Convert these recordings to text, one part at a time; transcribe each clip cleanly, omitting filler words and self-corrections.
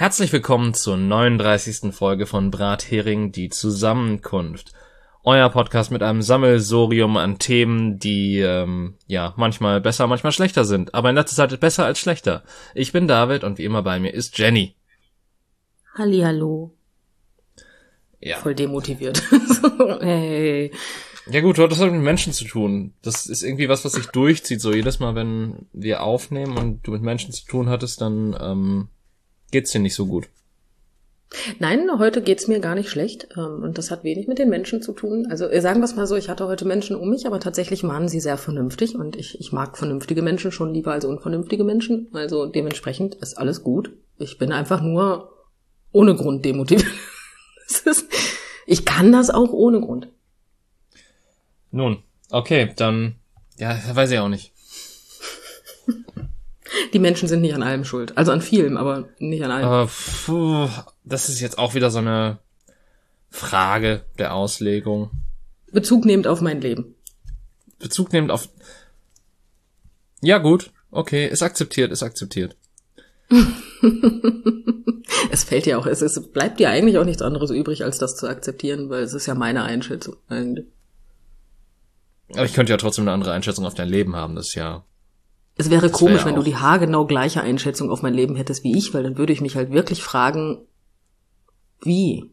Herzlich willkommen zur 39. Folge von Brathering, die Zusammenkunft. Euer Podcast mit einem Sammelsurium an Themen, die manchmal besser, manchmal schlechter sind. Aber in letzter Zeit besser als schlechter. Ich bin David und wie immer bei mir ist Jenny. Hallihallo. Ja. Voll demotiviert. Hey. Ja gut, das hat mit Menschen zu tun. Das ist irgendwie was sich durchzieht. So jedes Mal, wenn wir aufnehmen und du mit Menschen zu tun hattest, dann geht's dir nicht so gut. Nein, heute geht's mir gar nicht schlecht. Und das hat wenig mit den Menschen zu tun. Also sagen wir es mal so, ich hatte heute Menschen um mich, aber tatsächlich waren sie sehr vernünftig. Und ich mag vernünftige Menschen schon lieber als unvernünftige Menschen. Also dementsprechend ist alles gut. Ich bin einfach nur ohne Grund demotiviert. Ich kann das auch ohne Grund. Nun, okay, dann, weiß ich auch nicht. Die Menschen sind nicht an allem schuld. Also an vielem, aber nicht an allem. Das ist jetzt auch wieder so eine Frage der Auslegung. Bezug nehmend auf mein Leben. Bezug nehmend auf... Ja gut, okay, ist akzeptiert. Es fällt ja auch, es bleibt dir eigentlich auch nichts anderes übrig, als das zu akzeptieren, weil es ist ja meine Einschätzung eigentlich. Aber ich könnte ja trotzdem eine andere Einschätzung auf dein Leben haben, das ist ja... Es wäre komisch, wenn du die haargenau gleiche Einschätzung auf mein Leben hättest wie ich, weil dann würde ich mich halt wirklich fragen, wie?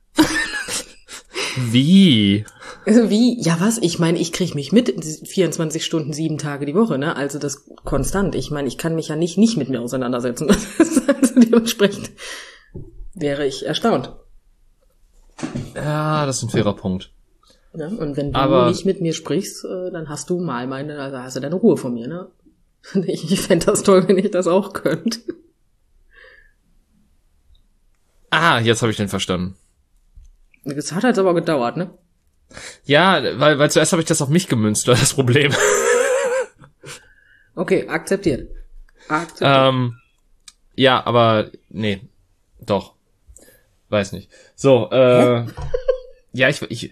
Wie? Wie? Ja, was? Ich meine, ich kriege mich mit 24 Stunden, 7 Tage die Woche, ne? Also das konstant. Ich meine, ich kann mich ja nicht mit mir auseinandersetzen. Also dementsprechend wäre ich erstaunt. Ja, das ist ein fairer Punkt. Ja, und wenn du nicht mit mir sprichst, dann hast du hast du deine Ruhe von mir, ne? Ich fände das toll, wenn ich das auch könnte. Jetzt habe ich den verstanden. Das hat halt aber gedauert, ne? Ja, weil zuerst habe ich das auf mich gemünzt, war das Problem. Okay, akzeptiert. Ja, aber nee, doch. Weiß nicht. So, ja, ich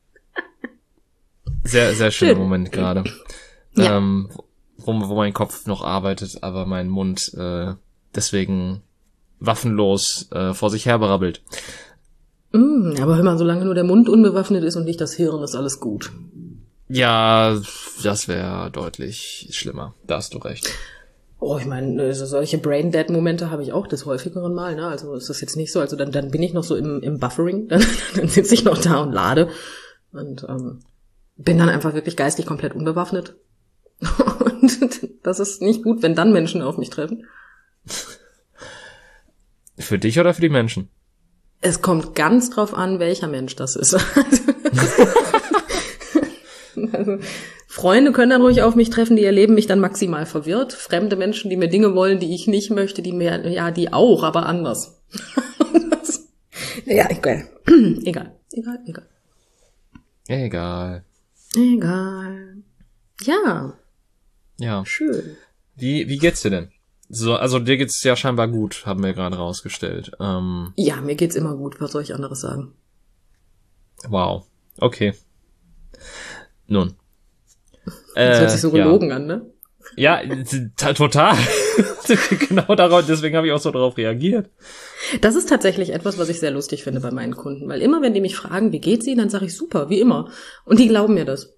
sehr, sehr schöner Moment gerade. Ja. Wo mein Kopf noch arbeitet, aber mein Mund deswegen waffenlos vor sich her brabbelt. Aber hör mal, solange nur der Mund unbewaffnet ist und nicht das Hirn, ist alles gut. Ja, das wäre deutlich schlimmer. Da hast du recht. Oh, ich meine, solche Brain-Dead-Momente habe ich auch des häufigeren Mal, ne? Also ist das jetzt nicht so, also dann bin ich noch so im Buffering, dann sitze ich noch da und lade und bin dann einfach wirklich geistig komplett unbewaffnet. Und das ist nicht gut, wenn dann Menschen auf mich treffen. Für dich oder für die Menschen? Es kommt ganz drauf an, welcher Mensch das ist. Also, Freunde können dann ruhig auf mich treffen, die erleben mich dann maximal verwirrt. Fremde Menschen, die mir Dinge wollen, die ich nicht möchte, die auch, aber anders. Ja, egal. Egal. Ja. Schön. Wie geht's dir denn? So, also dir geht's ja scheinbar gut, haben wir gerade rausgestellt. Ja, mir geht's immer gut. Was soll ich anderes sagen? Wow. Okay. Nun. Das hört sich so gelogen an, ne? Ja, total. Genau darauf, deswegen habe ich auch so darauf reagiert. Das ist tatsächlich etwas, was ich sehr lustig finde bei meinen Kunden, weil immer, wenn die mich fragen, wie geht's ihnen, dann sage ich super, wie immer. Und die glauben mir das.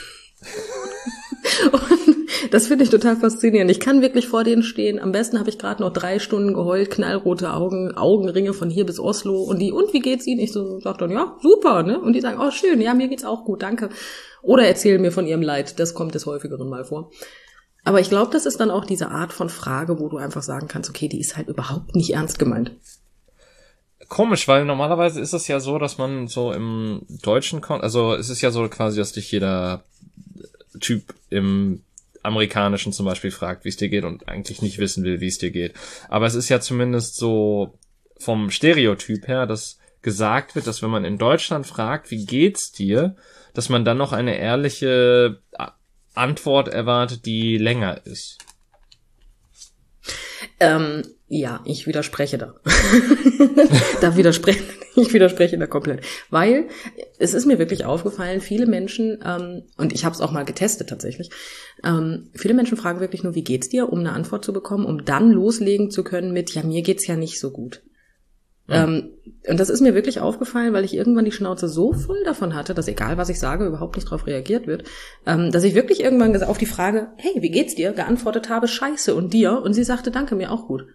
Und das finde ich total faszinierend. Ich kann wirklich vor denen stehen. Am besten habe ich gerade noch 3 Stunden geheult, knallrote Augen, Augenringe von hier bis Oslo. Und wie geht's Ihnen? Ich sag dann, ja, super, ne? Und die sagen, oh, schön, ja, mir geht's auch gut, danke. Oder erzählen mir von ihrem Leid. Das kommt des häufigeren Mal vor. Aber ich glaube, das ist dann auch diese Art von Frage, wo du einfach sagen kannst, okay, die ist halt überhaupt nicht ernst gemeint. Komisch, weil normalerweise ist es ja so, dass man so im deutschen also es ist ja so quasi, dass dich jeder Typ im amerikanischen zum Beispiel fragt, wie es dir geht und eigentlich nicht wissen will, wie es dir geht. Aber es ist ja zumindest so vom Stereotyp her, dass gesagt wird, dass wenn man in Deutschland fragt, wie geht's dir, dass man dann noch eine ehrliche Antwort erwartet, die länger ist. Ja, ich widerspreche da. Ich widerspreche da komplett. Weil es ist mir wirklich aufgefallen, viele Menschen, und ich habe es auch mal getestet tatsächlich, viele Menschen fragen wirklich nur, wie geht's dir, um eine Antwort zu bekommen, um dann loslegen zu können mit, ja, mir geht's ja nicht so gut. Und das ist mir wirklich aufgefallen, weil ich irgendwann die Schnauze so voll davon hatte, dass egal, was ich sage, überhaupt nicht darauf reagiert wird, dass ich wirklich irgendwann auf die Frage, hey, wie geht's dir, geantwortet habe, scheiße, und dir? Und sie sagte, danke, mir auch gut.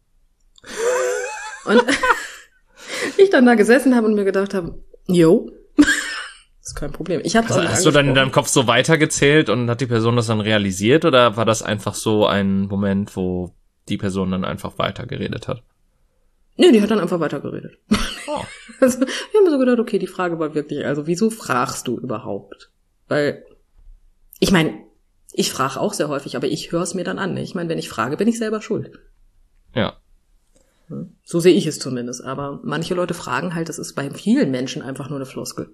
Und ich dann da gesessen habe und mir gedacht habe, jo, ist kein Problem. Ich hab's auch nicht Hast du dann in deinem Kopf so weitergezählt und hat die Person das dann realisiert, oder war das einfach so ein Moment, wo die Person dann einfach weitergeredet hat? Nee, die hat dann einfach weitergeredet. Oh. Also, wir haben so gedacht, okay, die Frage war wirklich, also wieso fragst du überhaupt? Weil, ich meine, ich frage auch sehr häufig, aber ich höre es mir dann an. Ich meine, wenn ich frage, bin ich selber schuld. Ja. So sehe ich es zumindest. Aber manche Leute fragen halt, das ist bei vielen Menschen einfach nur eine Floskel.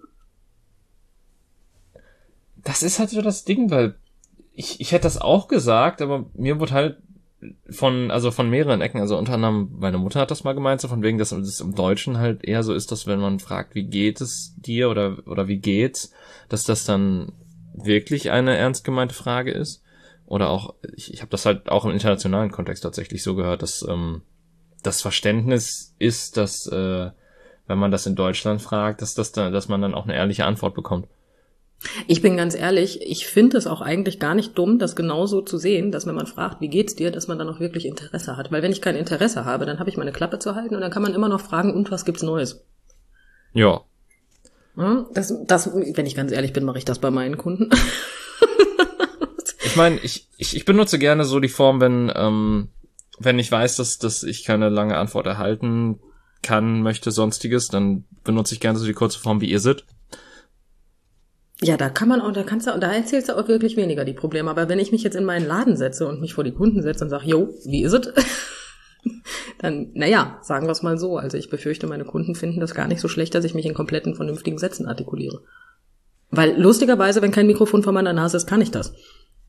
Das ist halt so das Ding, weil ich hätte das auch gesagt, aber mir wurde halt von mehreren Ecken, also unter anderem meine Mutter hat das mal gemeint, so von wegen, dass es im Deutschen halt eher so ist, dass wenn man fragt, wie geht es dir oder wie geht's, dass das dann wirklich eine ernst gemeinte Frage ist. Oder auch, ich habe das halt auch im internationalen Kontext tatsächlich so gehört, dass das Verständnis ist, dass wenn man das in Deutschland fragt, dass man dann auch eine ehrliche Antwort bekommt. Ich bin ganz ehrlich, ich finde es auch eigentlich gar nicht dumm, das genauso zu sehen, dass wenn man fragt, wie geht's dir, dass man dann auch wirklich Interesse hat. Weil wenn ich kein Interesse habe, dann habe ich meine Klappe zu halten und dann kann man immer noch fragen, und was gibt's Neues? Ja. Das, wenn ich ganz ehrlich bin, mache ich das bei meinen Kunden. Ich meine, ich benutze gerne so die Form, wenn ich weiß, dass ich keine lange Antwort erhalten kann, möchte, sonstiges, dann benutze ich gerne so die kurze Form, wie ihr seid. Ja, da erzählst du auch wirklich weniger die Probleme. Aber wenn ich mich jetzt in meinen Laden setze und mich vor die Kunden setze und sage, jo, wie ist es? Dann, sagen wir es mal so. Also ich befürchte, meine Kunden finden das gar nicht so schlecht, dass ich mich in kompletten vernünftigen Sätzen artikuliere. Weil lustigerweise, wenn kein Mikrofon vor meiner Nase ist, kann ich das.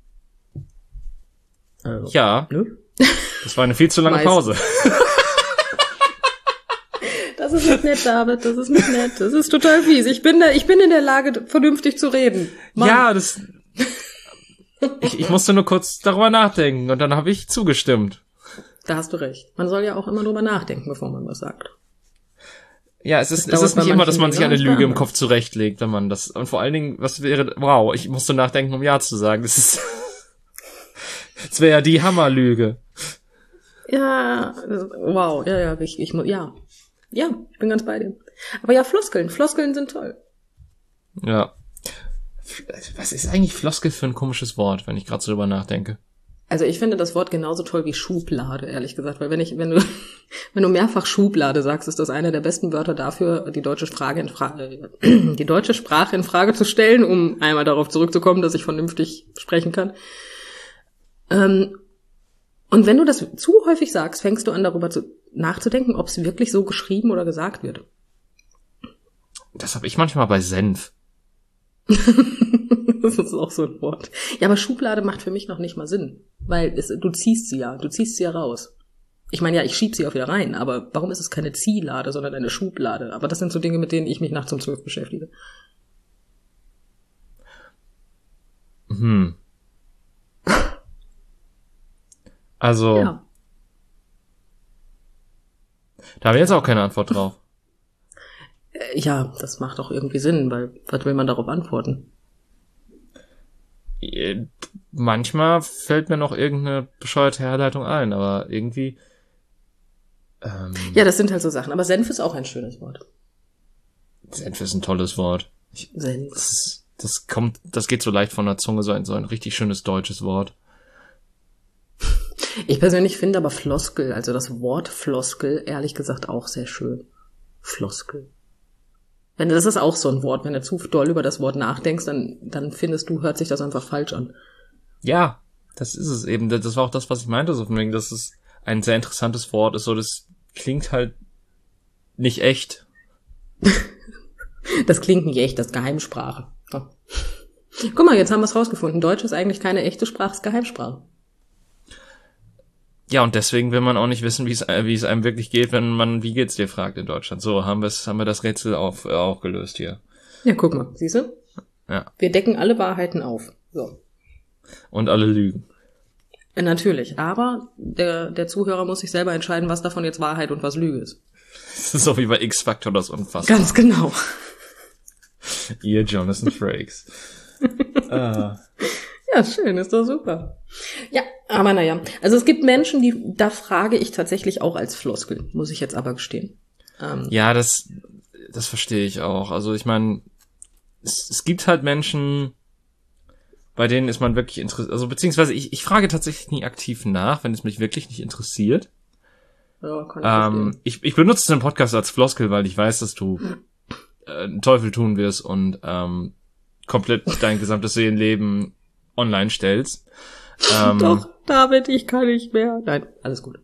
Also, ja, ne? Das war eine viel zu lange Pause. Das ist nicht nett, David, das ist nicht nett. Das ist total fies. Ich bin in der Lage, vernünftig zu reden. Mann. Ja, ich musste nur kurz darüber nachdenken und dann habe ich zugestimmt. Da hast du recht. Man soll ja auch immer drüber nachdenken, bevor man was sagt. Ja, es ist nicht immer, dass man sich eine Lüge im Kopf zurechtlegt, wenn man das, und vor allen Dingen, ich musste nachdenken, um Ja zu sagen. Das wäre ja die Hammerlüge. Ja, wow, ja, ich bin ganz bei dir. Aber ja, Floskeln sind toll. Ja. Was ist eigentlich Floskel für ein komisches Wort, wenn ich gerade so drüber nachdenke? Also ich finde das Wort genauso toll wie Schublade, ehrlich gesagt, weil wenn du mehrfach Schublade sagst, ist das eine der besten Wörter dafür, die deutsche Sprache in Frage zu stellen, um einmal darauf zurückzukommen, dass ich vernünftig sprechen kann. Und wenn du das zu häufig sagst, fängst du an, darüber nachzudenken, ob es wirklich so geschrieben oder gesagt wird. Das habe ich manchmal bei Senf. Das ist auch so ein Wort. Ja, aber Schublade macht für mich noch nicht mal Sinn. Weil du ziehst sie ja raus. Ich meine, ja, ich schieb sie auch wieder rein, aber warum ist es keine Ziehlade, sondern eine Schublade? Aber das sind so Dinge, mit denen ich mich nachts um 12 beschäftige. Also, ja. Da habe ich jetzt auch keine Antwort drauf. Ja, das macht doch irgendwie Sinn, weil was will man darauf antworten? Manchmal fällt mir noch irgendeine bescheuerte Herleitung ein, aber irgendwie... Ja, das sind halt so Sachen. Aber Senf ist auch ein schönes Wort. Senf ist ein tolles Wort. Senf. Das geht so leicht von der Zunge, so ein richtig schönes deutsches Wort. Ich persönlich finde aber Floskel, also das Wort Floskel, ehrlich gesagt auch sehr schön. Floskel. Das ist auch so ein Wort. Wenn du zu doll über das Wort nachdenkst, dann findest du, hört sich das einfach falsch an. Ja, das ist es eben. Das war auch das, was ich meinte, so von wegen, dass es ein sehr interessantes Wort ist. So, das klingt halt nicht echt. Das klingt nicht echt, das ist Geheimsprache. So. Guck mal, jetzt haben wir es rausgefunden. Deutsch ist eigentlich keine echte Sprache, es ist Geheimsprache. Ja, und deswegen will man auch nicht wissen, wie es einem wirklich geht, wenn man wie geht's dir fragt in Deutschland. So, haben wir das Rätsel auch gelöst hier. Ja, guck mal, siehst du? Ja. Wir decken alle Wahrheiten auf. So. Und alle lügen. Natürlich, aber der Zuhörer muss sich selber entscheiden, was davon jetzt Wahrheit und was Lüge ist. Das ist so wie bei X-Factor, das unfassbar. Ganz genau. Ihr Jonathan Frakes. Ja, schön, ist doch super. Ja, aber naja. Also es gibt Menschen, da frage ich tatsächlich auch als Floskel, muss ich jetzt aber gestehen. Ja, das verstehe ich auch. Also ich meine, es gibt halt Menschen, bei denen ist man wirklich interessiert. Also beziehungsweise ich frage tatsächlich nie aktiv nach, wenn es mich wirklich nicht interessiert. Ja, kann ich ich benutze den Podcast als Floskel, weil ich weiß, dass du einen Teufel tun wirst und komplett dein gesamtes Seelenleben online stellst. Doch, David, ich kann nicht mehr. Nein, alles gut.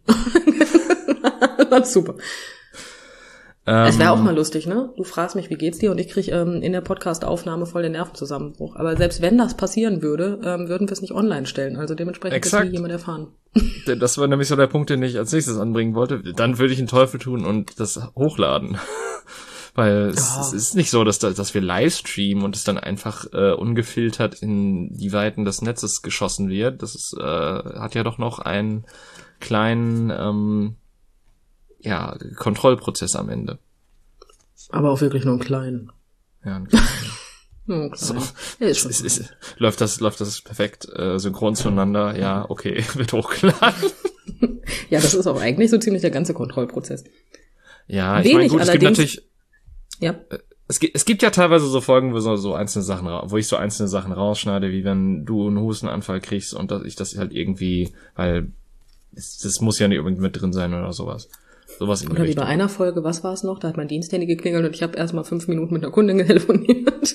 Alles super. Es wäre auch mal lustig, ne? Du fragst mich, wie geht's dir? Und ich krieg in der Podcast-Aufnahme voll den Nervenzusammenbruch. Aber selbst wenn das passieren würde, würden wir es nicht online stellen. Also dementsprechend wird nie jemand erfahren. Das war nämlich so der Punkt, den ich als nächstes anbringen wollte. Dann würde ich einen Teufel tun und das hochladen. Weil es ist nicht so, dass wir Livestreamen und es dann einfach ungefiltert in die Weiten des Netzes geschossen wird. Das ist, hat ja doch noch einen kleinen Kontrollprozess am Ende. Aber auch wirklich nur einen kleinen. Ja, einen kleinen. Nur einen kleinen. So. Ja, ist schon Läuft das perfekt synchron zueinander? Ja, okay, wird hochgeladen. Ja, das ist auch eigentlich so ziemlich der ganze Kontrollprozess. Ja, ich meine, gut, es gibt natürlich... Ja. Es gibt ja teilweise so Folgen, wo ich so einzelne Sachen rausschneide, wie wenn du einen Hustenanfall kriegst und dass ich das halt irgendwie, weil das muss ja nicht unbedingt mit drin sein oder sowas. Sowas in die Oder wie Richtung. bei einer Folge, was war es noch? Da hat mein Diensthandy geklingelt und ich habe erstmal 5 Minuten mit einer Kundin telefoniert.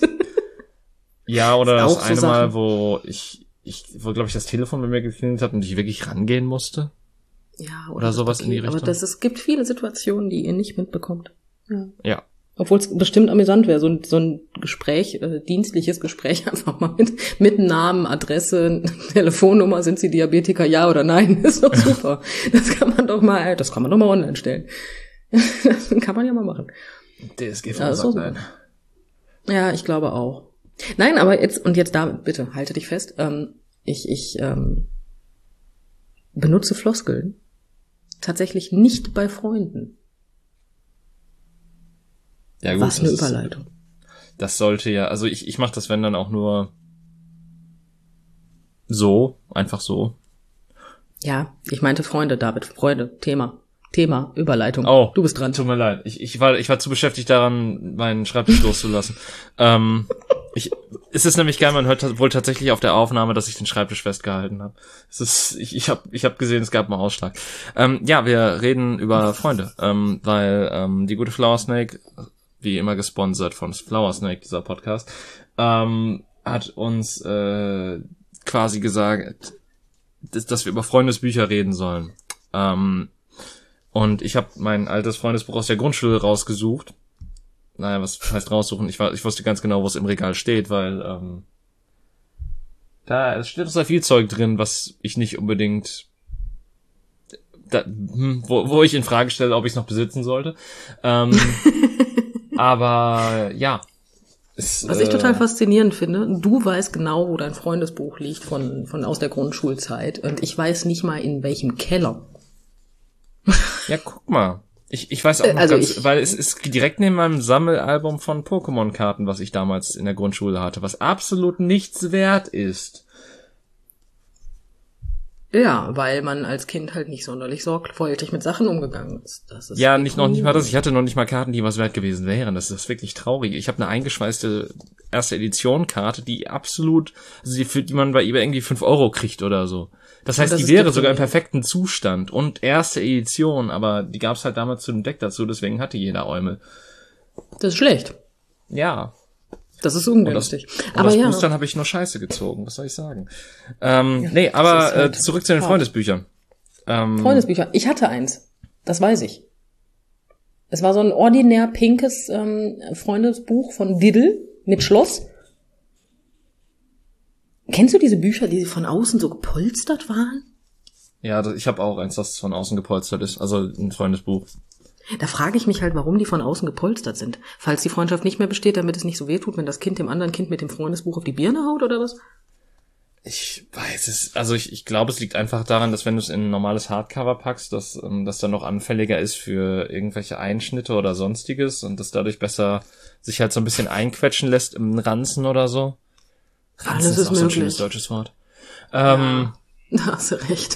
Ja, oder das eine so Mal, wo glaube ich, das Telefon bei mir geklingelt hat und ich wirklich rangehen musste. Ja, oder sowas in die Richtung. Aber es gibt viele Situationen, die ihr nicht mitbekommt. Ja. Obwohl es bestimmt amüsant wäre, so ein Gespräch, dienstliches Gespräch einfach mal mit Namen, Adresse, Telefonnummer, sind Sie Diabetiker, ja oder nein, ist doch super. Das kann man doch mal online stellen. Das kann man ja mal machen. DSG ja, so nein. Ja, ich glaube auch. Nein, aber jetzt David, bitte, halte dich fest. Ich benutze Floskeln tatsächlich nicht bei Freunden. Ja, gut, was eine Überleitung. Das sollte ja, also ich mache das, wenn dann auch nur so, einfach so. Ja, ich meinte Freunde, David, Freunde, Thema, Überleitung. Oh, du bist dran. Tut mir leid, ich war zu beschäftigt daran, meinen Schreibtisch loszulassen. Es ist nämlich geil, man hört wohl tatsächlich auf der Aufnahme, dass ich den Schreibtisch festgehalten habe. Ich hab gesehen, es gab einen Ausschlag. Ja, wir reden über Freunde, weil die gute Flower Snake, wie immer gesponsert von Flower Snake, dieser Podcast, hat uns quasi gesagt, dass wir über Freundesbücher reden sollen. Und ich habe mein altes Freundesbuch aus der Grundschule rausgesucht. Naja, was heißt raussuchen? Ich wusste ganz genau, wo es im Regal steht, weil da steht sehr viel Zeug drin, was ich nicht unbedingt wo ich in Frage stelle, ob ich es noch besitzen sollte. Aber ja. Was ich total faszinierend finde, du weißt genau, wo dein Freundesbuch liegt von aus der Grundschulzeit und ich weiß nicht mal in welchem Keller. Ja, guck mal. Ich weiß auch noch weil es ist direkt neben meinem Sammelalbum von Pokémon-Karten, was ich damals in der Grundschule hatte, was absolut nichts wert ist. Ja, weil man als Kind halt nicht sonderlich sorgfältig mit Sachen umgegangen ist. Das ist ja, noch nicht mal das. Ich hatte noch nicht mal Karten, die was wert gewesen wären. Das ist wirklich traurig. Ich habe eine eingeschweißte erste Edition-Karte, die absolut, also für die man bei eBay irgendwie 5 € kriegt oder so. Das heißt, die wäre sogar im perfekten Zustand und erste Edition, aber die gab's halt damals zu dem Deck dazu, deswegen hatte jeder Eumel. Das ist schlecht. Ja. Das ist ungünstig. Aber das Boostern habe ich nur Scheiße gezogen, was soll ich sagen? Halt zurück zu den Freundesbüchern. Freundesbücher. Ich hatte eins. Das weiß ich. Es war so ein ordinär pinkes Freundesbuch von Diddle mit Schloss. Kennst du diese Bücher, die von außen so gepolstert waren? Ja, ich habe auch eins, das von außen gepolstert ist, also ein Freundesbuch. Da frage ich mich halt, warum die von außen gepolstert sind. Falls die Freundschaft nicht mehr besteht, damit es nicht so wehtut, wenn das Kind dem anderen Kind mit dem Freundesbuch auf die Birne haut oder was? Ich weiß es, also ich glaube, es liegt einfach daran, dass wenn du es in ein normales Hardcover packst, dass das dann noch anfälliger ist für irgendwelche Einschnitte oder sonstiges und das dadurch besser sich halt so ein bisschen einquetschen lässt im Ranzen oder so. Ranzen Alles ist auch so ein möglich. schönes deutsches Wort. Da hast du recht.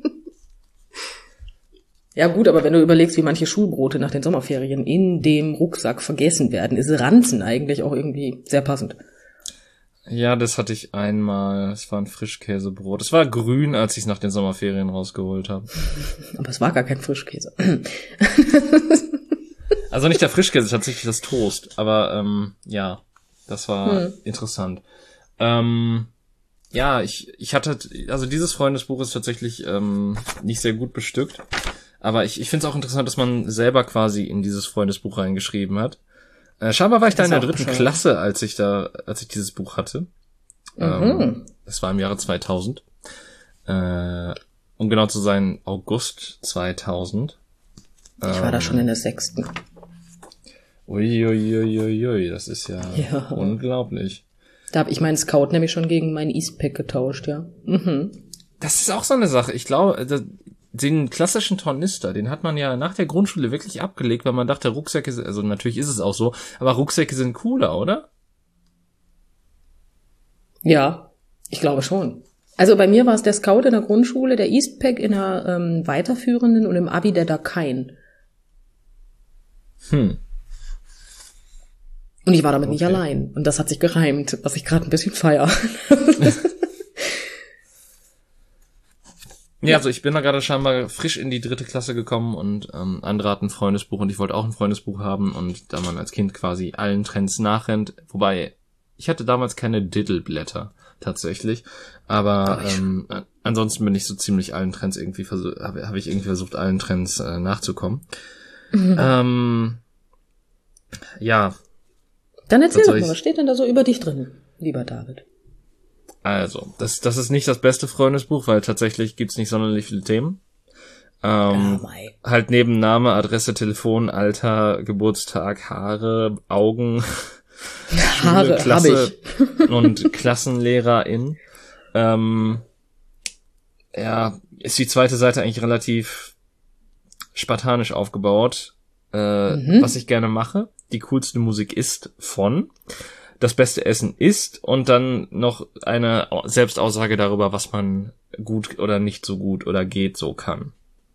Ja gut, aber wenn du überlegst, wie manche Schulbrote nach den Sommerferien in dem Rucksack vergessen werden, ist Ranzen eigentlich auch irgendwie sehr passend. Ja, das hatte ich einmal. Es war ein Frischkäsebrot. Es war grün, als ich es nach den Sommerferien rausgeholt habe. Aber es war gar kein Frischkäse. Also nicht der Frischkäse, tatsächlich das Toast. Aber ja, das war interessant. Ja, ich hatte, also dieses Freundesbuch ist tatsächlich nicht sehr gut bestückt. Aber ich finde es auch interessant, dass man selber quasi in dieses Freundesbuch reingeschrieben hat. Scheinbar war ich da in der 3. Klasse, als ich dieses Buch hatte. Das war im Jahre 2000. Um genau zu sein, August 2000. Ich war da schon in der 6. Uiuiuiui, das ist ja unglaublich. Da habe ich meinen Scout nämlich schon gegen meinen Eastpack getauscht, ja. Das ist auch so eine Sache. Ich glaube, den klassischen Tornister, den hat man ja nach der Grundschule wirklich abgelegt, weil man dachte, Rucksäcke, also natürlich ist es auch so, aber Rucksäcke sind cooler, oder? Ja, ich glaube schon. Also bei mir war es der Scout in der Grundschule, der Eastpack in der weiterführenden und im Abi der Dakain. Und ich war damit nicht allein. Und das hat sich gereimt, was ich gerade ein bisschen feier. Ja, also ich bin da gerade scheinbar frisch in die 3. Klasse gekommen und andere hatten ein Freundesbuch und ich wollte auch ein Freundesbuch haben und da man als Kind quasi allen Trends nachrennt, wobei ich hatte damals keine Diddleblätter tatsächlich, aber ansonsten bin ich so ziemlich allen Trends irgendwie habe ich irgendwie versucht, allen Trends nachzukommen. Ja. Dann erzähl doch mal, was steht denn da so über dich drin, lieber David? Also, das ist nicht das beste Freundesbuch, weil tatsächlich gibt's nicht sonderlich viele Themen. Halt neben Name, Adresse, Telefon, Alter, Geburtstag, Haare, Augen, Schule, Klasse und Klassenlehrerin. Ja, ist die zweite Seite eigentlich relativ spartanisch aufgebaut. Was ich gerne mache, die coolste Musik ist von, das beste Essen ist und dann noch eine Selbstaussage darüber, was man gut oder nicht so gut oder geht so kann.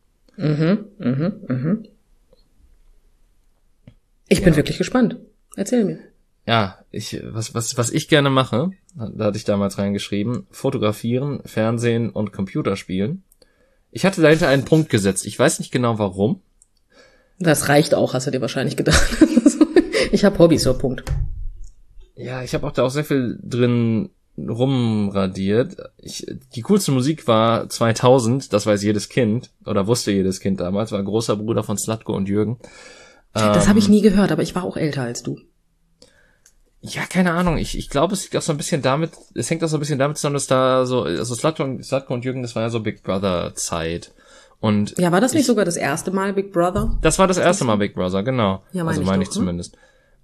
Ich bin wirklich gespannt. Erzähl mir. Ja, was ich gerne mache, da hatte ich damals reingeschrieben, fotografieren, Fernsehen und Computerspielen. Ich hatte dahinter einen Punkt gesetzt. Ich weiß nicht genau warum. Das reicht auch, hast du dir wahrscheinlich gedacht. Ich habe Hobbys, so Punkt. Ja, ich habe auch da auch sehr viel drin rumradiert. Die coolste Musik war 2000, das weiß jedes Kind, oder wusste jedes Kind damals, war großer Bruder von Slatko und Jürgen. Das habe ich nie gehört, aber ich war auch älter als du. Ja, keine Ahnung. Ich glaube, es liegt auch so ein bisschen damit, es hängt auch so ein bisschen damit zusammen, dass da so, also Slatko und Jürgen, das war ja so Big Brother Zeit. Und ja, war das nicht sogar das erste Mal Big Brother? Das war das erste Mal Big Brother, genau. Ja, meine ich zumindest.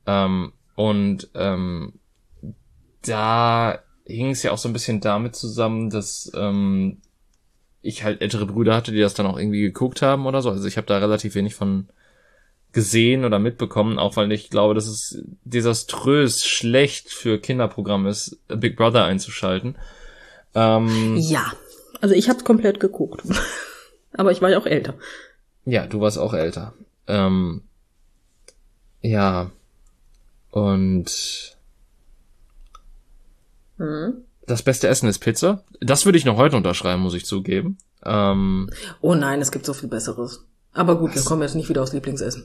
Da hing es ja auch so ein bisschen damit zusammen, dass ich halt ältere Brüder hatte, die das dann auch irgendwie geguckt haben oder so. Also ich habe da relativ wenig von gesehen oder mitbekommen, auch weil ich glaube, dass es desaströs schlecht für Kinderprogramm ist, Big Brother einzuschalten. Ja, also ich habe komplett geguckt. Aber ich war ja auch älter. Ja, du warst auch älter. Ja. Und das beste Essen ist Pizza. Das würde ich noch heute unterschreiben, muss ich zugeben. Oh nein, es gibt so viel Besseres. Aber gut, wir kommen jetzt nicht wieder aufs Lieblingsessen.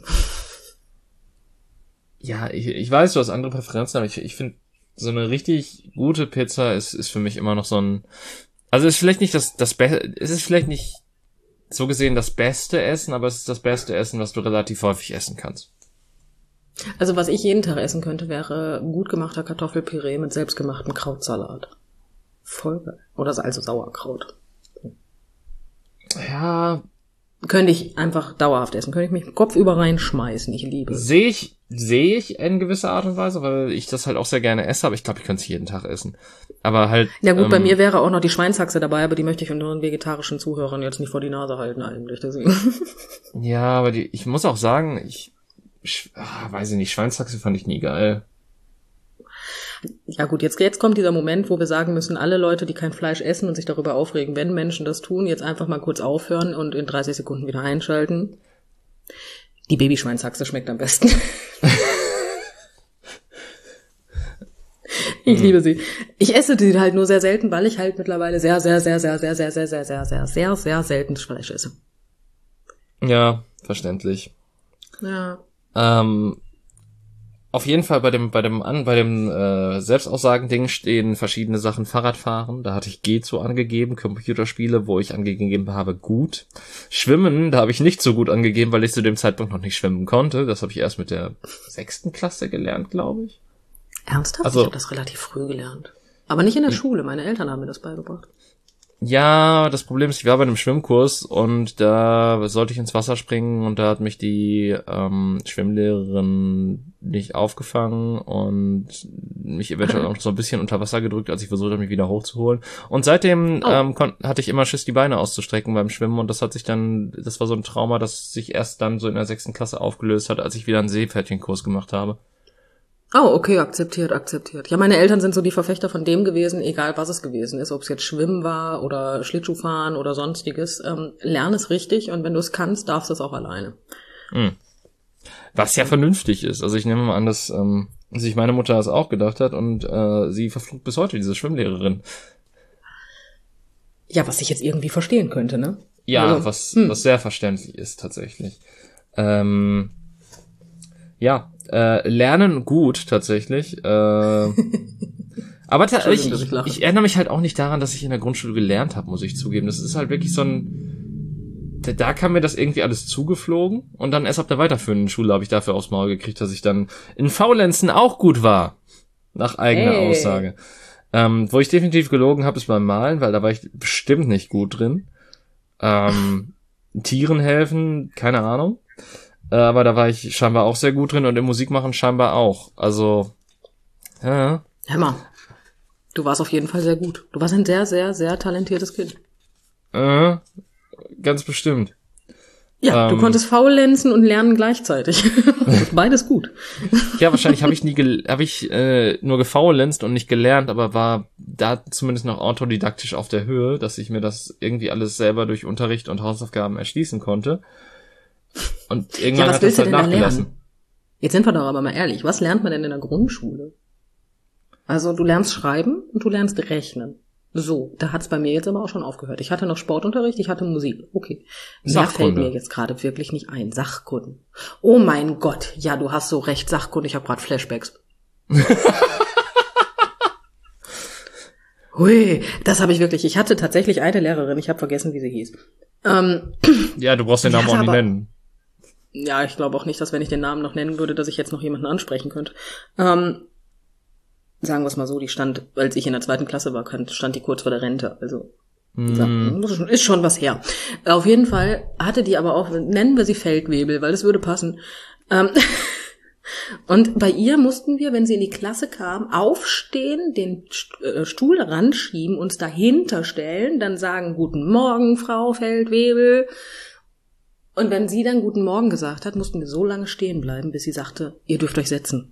Ja, ich weiß, du hast andere Präferenzen, aber ich finde, so eine richtig gute Pizza ist für mich immer noch so ein, also ist vielleicht nicht es ist vielleicht nicht so gesehen das beste Essen, aber es ist das beste Essen, was du relativ häufig essen kannst. Also was ich jeden Tag essen könnte, wäre gut gemachter Kartoffelpüree mit selbstgemachtem Krautsalat. Voll geil. Oder also Sauerkraut. Ja, Könnte ich einfach dauerhaft essen. Könnte ich mich kopfüber reinschmeißen. Ich liebe es. sehe ich in gewisser Art und Weise, weil ich das halt auch sehr gerne esse, aber ich glaube, ich könnte es jeden Tag essen. Aber halt. Ja gut, bei mir wäre auch noch die Schweinshaxe dabei, aber die möchte ich unseren vegetarischen Zuhörern jetzt nicht vor die Nase halten eigentlich. Deswegen. Ja, aber ich muss auch sagen, weiß ich nicht, Schweinshaxe fand ich nie geil. Ja gut, jetzt kommt dieser Moment, wo wir sagen müssen, alle Leute, die kein Fleisch essen und sich darüber aufregen, wenn Menschen das tun, jetzt einfach mal kurz aufhören und in 30 Sekunden wieder einschalten. Die Babyschweinshaxe schmeckt am besten. Ich liebe sie. Ich esse die halt nur sehr selten, weil ich halt mittlerweile sehr selten Fleisch esse. Ja, verständlich. Ja. Auf jeden Fall bei dem Selbstaussagen-Ding stehen verschiedene Sachen. Fahrradfahren, da hatte ich G zu angegeben. Computerspiele, wo ich angegeben habe, gut. Schwimmen, da habe ich nicht so gut angegeben, weil ich zu dem Zeitpunkt noch nicht schwimmen konnte. Das habe ich erst mit der 6. Klasse gelernt, glaube ich. Ernsthaft? Also, ich habe das relativ früh gelernt. Aber nicht in der Schule. Meine Eltern haben mir das beigebracht. Ja, das Problem ist, ich war bei einem Schwimmkurs und da sollte ich ins Wasser springen und da hat mich die Schwimmlehrerin nicht aufgefangen und mich eventuell auch so ein bisschen unter Wasser gedrückt, als ich versucht habe, mich wieder hochzuholen. Und seitdem hatte ich immer Schiss, die Beine auszustrecken beim Schwimmen und das war so ein Trauma, das sich erst dann so in der 6. Klasse aufgelöst hat, als ich wieder einen Seepferdchenkurs gemacht habe. Oh, okay, akzeptiert. Ja, meine Eltern sind so die Verfechter von dem gewesen, egal was es gewesen ist, ob es jetzt Schwimmen war oder Schlittschuhfahren oder sonstiges. Lern es richtig und wenn du es kannst, darfst du es auch alleine. Was ja vernünftig ist. Also ich nehme mal an, dass sich meine Mutter das auch gedacht hat und sie verflucht bis heute, diese Schwimmlehrerin. Ja, was ich jetzt irgendwie verstehen könnte, ne? Ja, also, was sehr verständlich ist tatsächlich. Ja, lernen gut tatsächlich. Aber ich erinnere mich halt auch nicht daran, dass ich in der Grundschule gelernt habe, muss ich zugeben. Das ist halt wirklich so da kam mir das irgendwie alles zugeflogen und dann erst ab der weiterführenden Schule habe ich dafür aufs Maul gekriegt, dass ich dann in Faulenzen auch gut war. Nach eigener Aussage. Wo ich definitiv gelogen habe, ist beim Malen, weil da war ich bestimmt nicht gut drin. Tieren helfen, keine Ahnung. Aber da war ich scheinbar auch sehr gut drin und im Musikmachen scheinbar auch. Also, ja. Hör mal, du warst auf jeden Fall sehr gut. Du warst ein sehr, sehr, sehr talentiertes Kind. Ganz bestimmt. Ja, du konntest faulenzen und lernen gleichzeitig. Beides gut. Ja, wahrscheinlich habe ich nur gefaulenzt und nicht gelernt, aber war da zumindest noch autodidaktisch auf der Höhe, dass ich mir das irgendwie alles selber durch Unterricht und Hausaufgaben erschließen konnte. Und irgendwann hat das halt nachgelassen. Jetzt sind wir doch aber mal ehrlich. Was lernt man denn in der Grundschule? Also du lernst schreiben und du lernst rechnen. So, da hat's bei mir jetzt aber auch schon aufgehört. Ich hatte noch Sportunterricht, ich hatte Musik. Okay. Mehr fällt mir jetzt gerade wirklich nicht ein. Sachkunden. Oh mein Gott. Ja, du hast so recht. Sachkunde. Ich habe gerade Flashbacks. Hui, das habe ich wirklich. Ich hatte tatsächlich eine Lehrerin. Ich habe vergessen, wie sie hieß. Ja, du brauchst den Namen auch nicht nennen. Ja, ich glaube auch nicht, dass wenn ich den Namen noch nennen würde, dass ich jetzt noch jemanden ansprechen könnte. Sagen wir es mal so, die stand, als ich in der 2. Klasse war, stand die kurz vor der Rente. Also ist schon was her. Auf jeden Fall hatte die aber auch, nennen wir sie Feldwebel, weil das würde passen. Und bei ihr mussten wir, wenn sie in die Klasse kam, aufstehen, den Stuhl ranschieben, uns dahinter stellen, dann sagen, guten Morgen, Frau Feldwebel. Und wenn sie dann guten Morgen gesagt hat, mussten wir so lange stehen bleiben, bis sie sagte, ihr dürft euch setzen.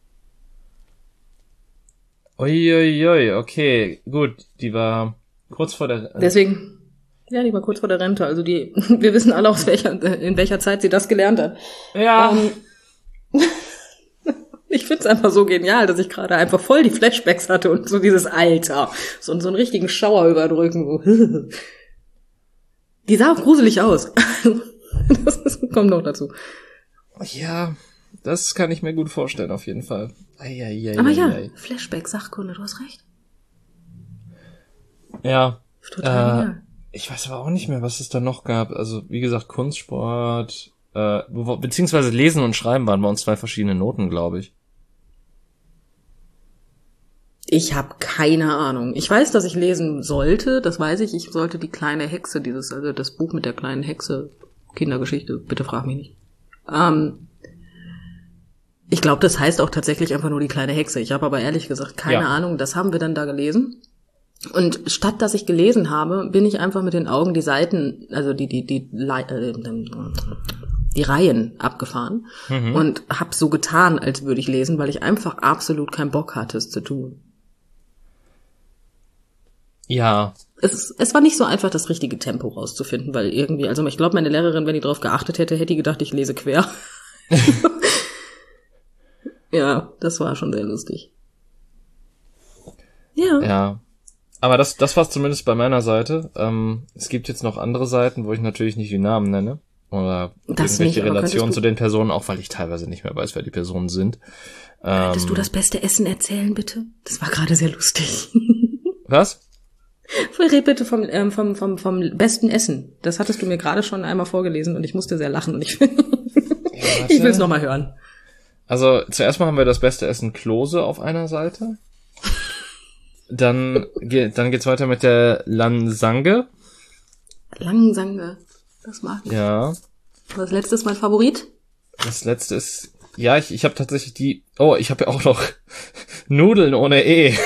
Uiuiui, okay, gut, die war kurz vor der Rente. Deswegen, ja, die war kurz vor der Rente, also wir wissen alle, in welcher Zeit sie das gelernt hat. Ja. Ich find's einfach so genial, dass ich gerade einfach voll die Flashbacks hatte und so dieses Alter, so einen richtigen Schauer überdrücken. So. Die sah auch gruselig aus. Das kommt noch dazu. Ja, das kann ich mir gut vorstellen, auf jeden Fall. Aber ja, Flashback, Sachkunde, du hast recht. Ja. Total genial. Ich weiß aber auch nicht mehr, was es da noch gab. Also, wie gesagt, Kunstsport, beziehungsweise Lesen und Schreiben waren bei uns 2 verschiedene Noten, glaube ich. Ich habe keine Ahnung. Ich weiß, dass ich lesen sollte, das weiß ich. Ich sollte die kleine Hexe, also das Buch mit der kleinen Hexe, Kindergeschichte, bitte frag mich nicht. Ich glaube, das heißt auch tatsächlich einfach nur die kleine Hexe. Ich habe aber ehrlich gesagt keine Ahnung. Das haben wir dann da gelesen. Und statt dass ich gelesen habe, bin ich einfach mit den Augen die Seiten, also die Reihen abgefahren und habe so getan, als würde ich lesen, weil ich einfach absolut keinen Bock hatte, es zu tun. Ja. Es war nicht so einfach, das richtige Tempo rauszufinden, weil irgendwie, also ich glaube, meine Lehrerin, wenn die drauf geachtet hätte, hätte die gedacht, ich lese quer. Ja, das war schon sehr lustig. Ja. Ja. Aber das war's zumindest bei meiner Seite. Es gibt jetzt noch andere Seiten, wo ich natürlich nicht die Namen nenne. Oder das irgendwelche nicht, Relationen zu den Personen, auch weil ich teilweise nicht mehr weiß, wer die Personen sind. Könntest du das beste Essen erzählen, bitte? Das war gerade sehr lustig. Was? Red bitte vom besten Essen. Das hattest du mir gerade schon einmal vorgelesen und ich musste sehr lachen und ich will es nochmal hören. Also zuerst mal haben wir das beste Essen Klose auf einer Seite. Dann geht's weiter mit der Langsang. Langsang, das mag ich. Ja. Das letzte ist mein Favorit. Das letzte ist, ja, ich habe tatsächlich ich habe ja auch noch Nudeln ohne E.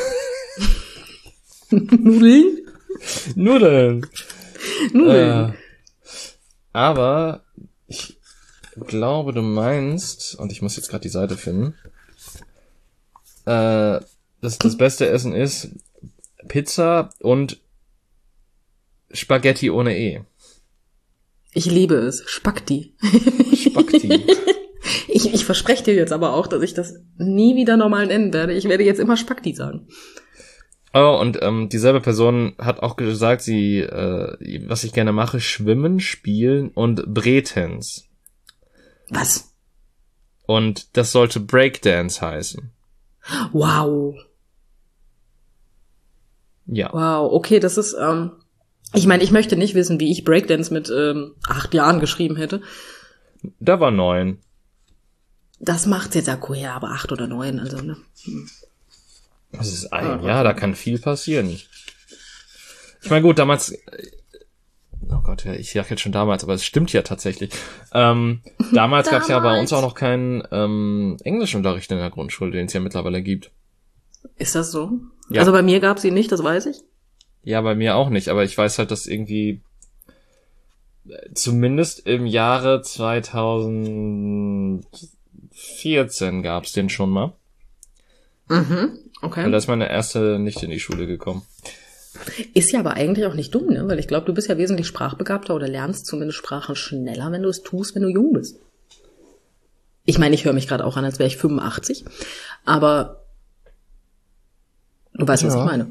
Nudeln? Nudeln. Aber ich glaube, du meinst, und ich muss jetzt gerade die Seite finden, das beste Essen ist Pizza und Spaghetti ohne E. Ich liebe es. Spaghetti. Spaghetti. Ich verspreche dir jetzt aber auch, dass ich das nie wieder normal nennen werde. Ich werde jetzt immer Spaghetti sagen. Oh, und dieselbe Person hat auch gesagt, was ich gerne mache, schwimmen, spielen und Bretenz. Was? Und das sollte Breakdance heißen. Wow. Ja. Wow, okay, das ist, ich meine, ich möchte nicht wissen, wie ich Breakdance mit 8 Jahren geschrieben hätte. Da war 9. Das macht jetzt Akku her, aber 8 oder 9, also, ne. Das ist ein Jahr, da kann viel passieren. Ich meine, gut, damals, oh Gott, ich sag jetzt schon damals, aber es stimmt ja tatsächlich. Damals gab es ja bei uns auch noch keinen Englischunterricht in der Grundschule, den es ja mittlerweile gibt. Ist das so? Ja. Also bei mir gab es ihn nicht, das weiß ich. Ja, bei mir auch nicht, aber ich weiß halt, dass irgendwie zumindest im Jahre 2014 gab's den schon mal. Mhm, okay. Weil da ist meine erste nicht in die Schule gekommen. Ist ja aber eigentlich auch nicht dumm, ne? Weil ich glaube, du bist ja wesentlich sprachbegabter oder lernst zumindest Sprachen schneller, wenn du es tust, wenn du jung bist. Ich meine, ich höre mich gerade auch an, als wäre ich 85, aber du weißt, was ich meine.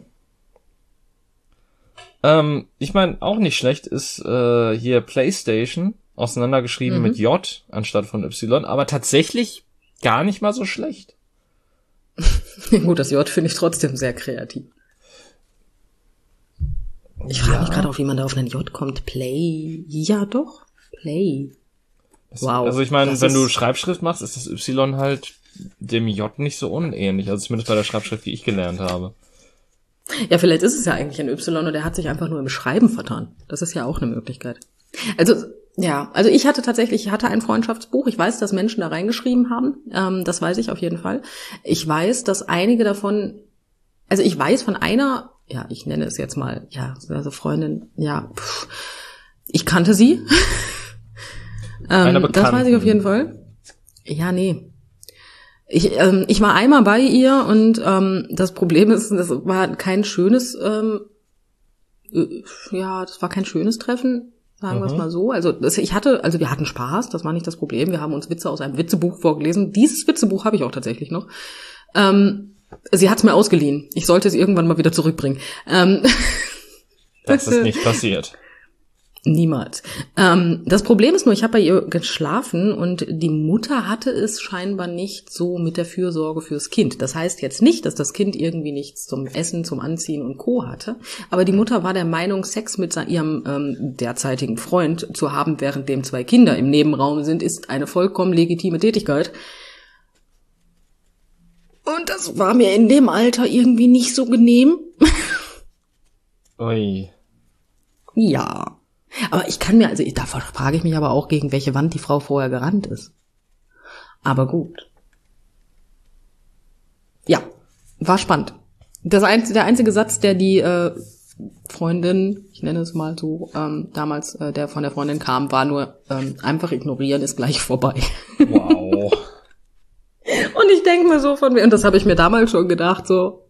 Ich meine, auch nicht schlecht ist hier PlayStation, auseinandergeschrieben mit J anstatt von Y, aber tatsächlich gar nicht mal so schlecht. Gut, das J finde ich trotzdem sehr kreativ. Ich frage mich gerade auch, wie man da auf einen J kommt. Play. Ja, doch. Play. Wow. Also ich meine, wenn du Schreibschrift machst, ist das Y halt dem J nicht so unähnlich. Also zumindest bei der Schreibschrift, die ich gelernt habe. Ja, vielleicht ist es ja eigentlich ein Y und der hat sich einfach nur im Schreiben vertan. Das ist ja auch eine Möglichkeit. Also, ja, also ich hatte ein Freundschaftsbuch. Ich weiß, dass Menschen da reingeschrieben haben. Das weiß ich auf jeden Fall. Ich weiß, dass einige davon, also ich weiß von einer, ja, ich nenne es jetzt mal, ja, also Freundin, ja, ich kannte sie. Das weiß ich auf jeden Fall. Ja, nee. Ich war einmal bei ihr und das Problem ist, das war kein schönes, das war kein schönes Treffen, sagen wir es mal so. Also wir hatten Spaß, das war nicht das Problem. Wir haben uns Witze aus einem Witzebuch vorgelesen. Dieses Witzebuch habe ich auch tatsächlich noch. Sie hat es mir ausgeliehen. Ich sollte sie irgendwann mal wieder zurückbringen. Das ist nicht passiert. Niemals. Das Problem ist nur, ich habe bei ihr geschlafen und die Mutter hatte es scheinbar nicht so mit der Fürsorge fürs Kind. Das heißt jetzt nicht, dass das Kind irgendwie nichts zum Essen, zum Anziehen und Co. hatte, aber die Mutter war der Meinung, Sex mit ihrem derzeitigen Freund zu haben, währenddem 2 Kinder im Nebenraum sind, ist eine vollkommen legitime Tätigkeit. Und das war mir in dem Alter irgendwie nicht so genehm. Ui. Ja. Aber ich kann mir, da frage ich mich aber auch, gegen welche Wand die Frau vorher gerannt ist. Aber gut. Ja, war spannend. Der einzige Satz, der die Freundin, ich nenne es mal so, damals der von der Freundin kam, war nur, einfach ignorieren ist gleich vorbei. Wow. Und ich denke mir so von mir, und das habe ich mir damals schon gedacht, so,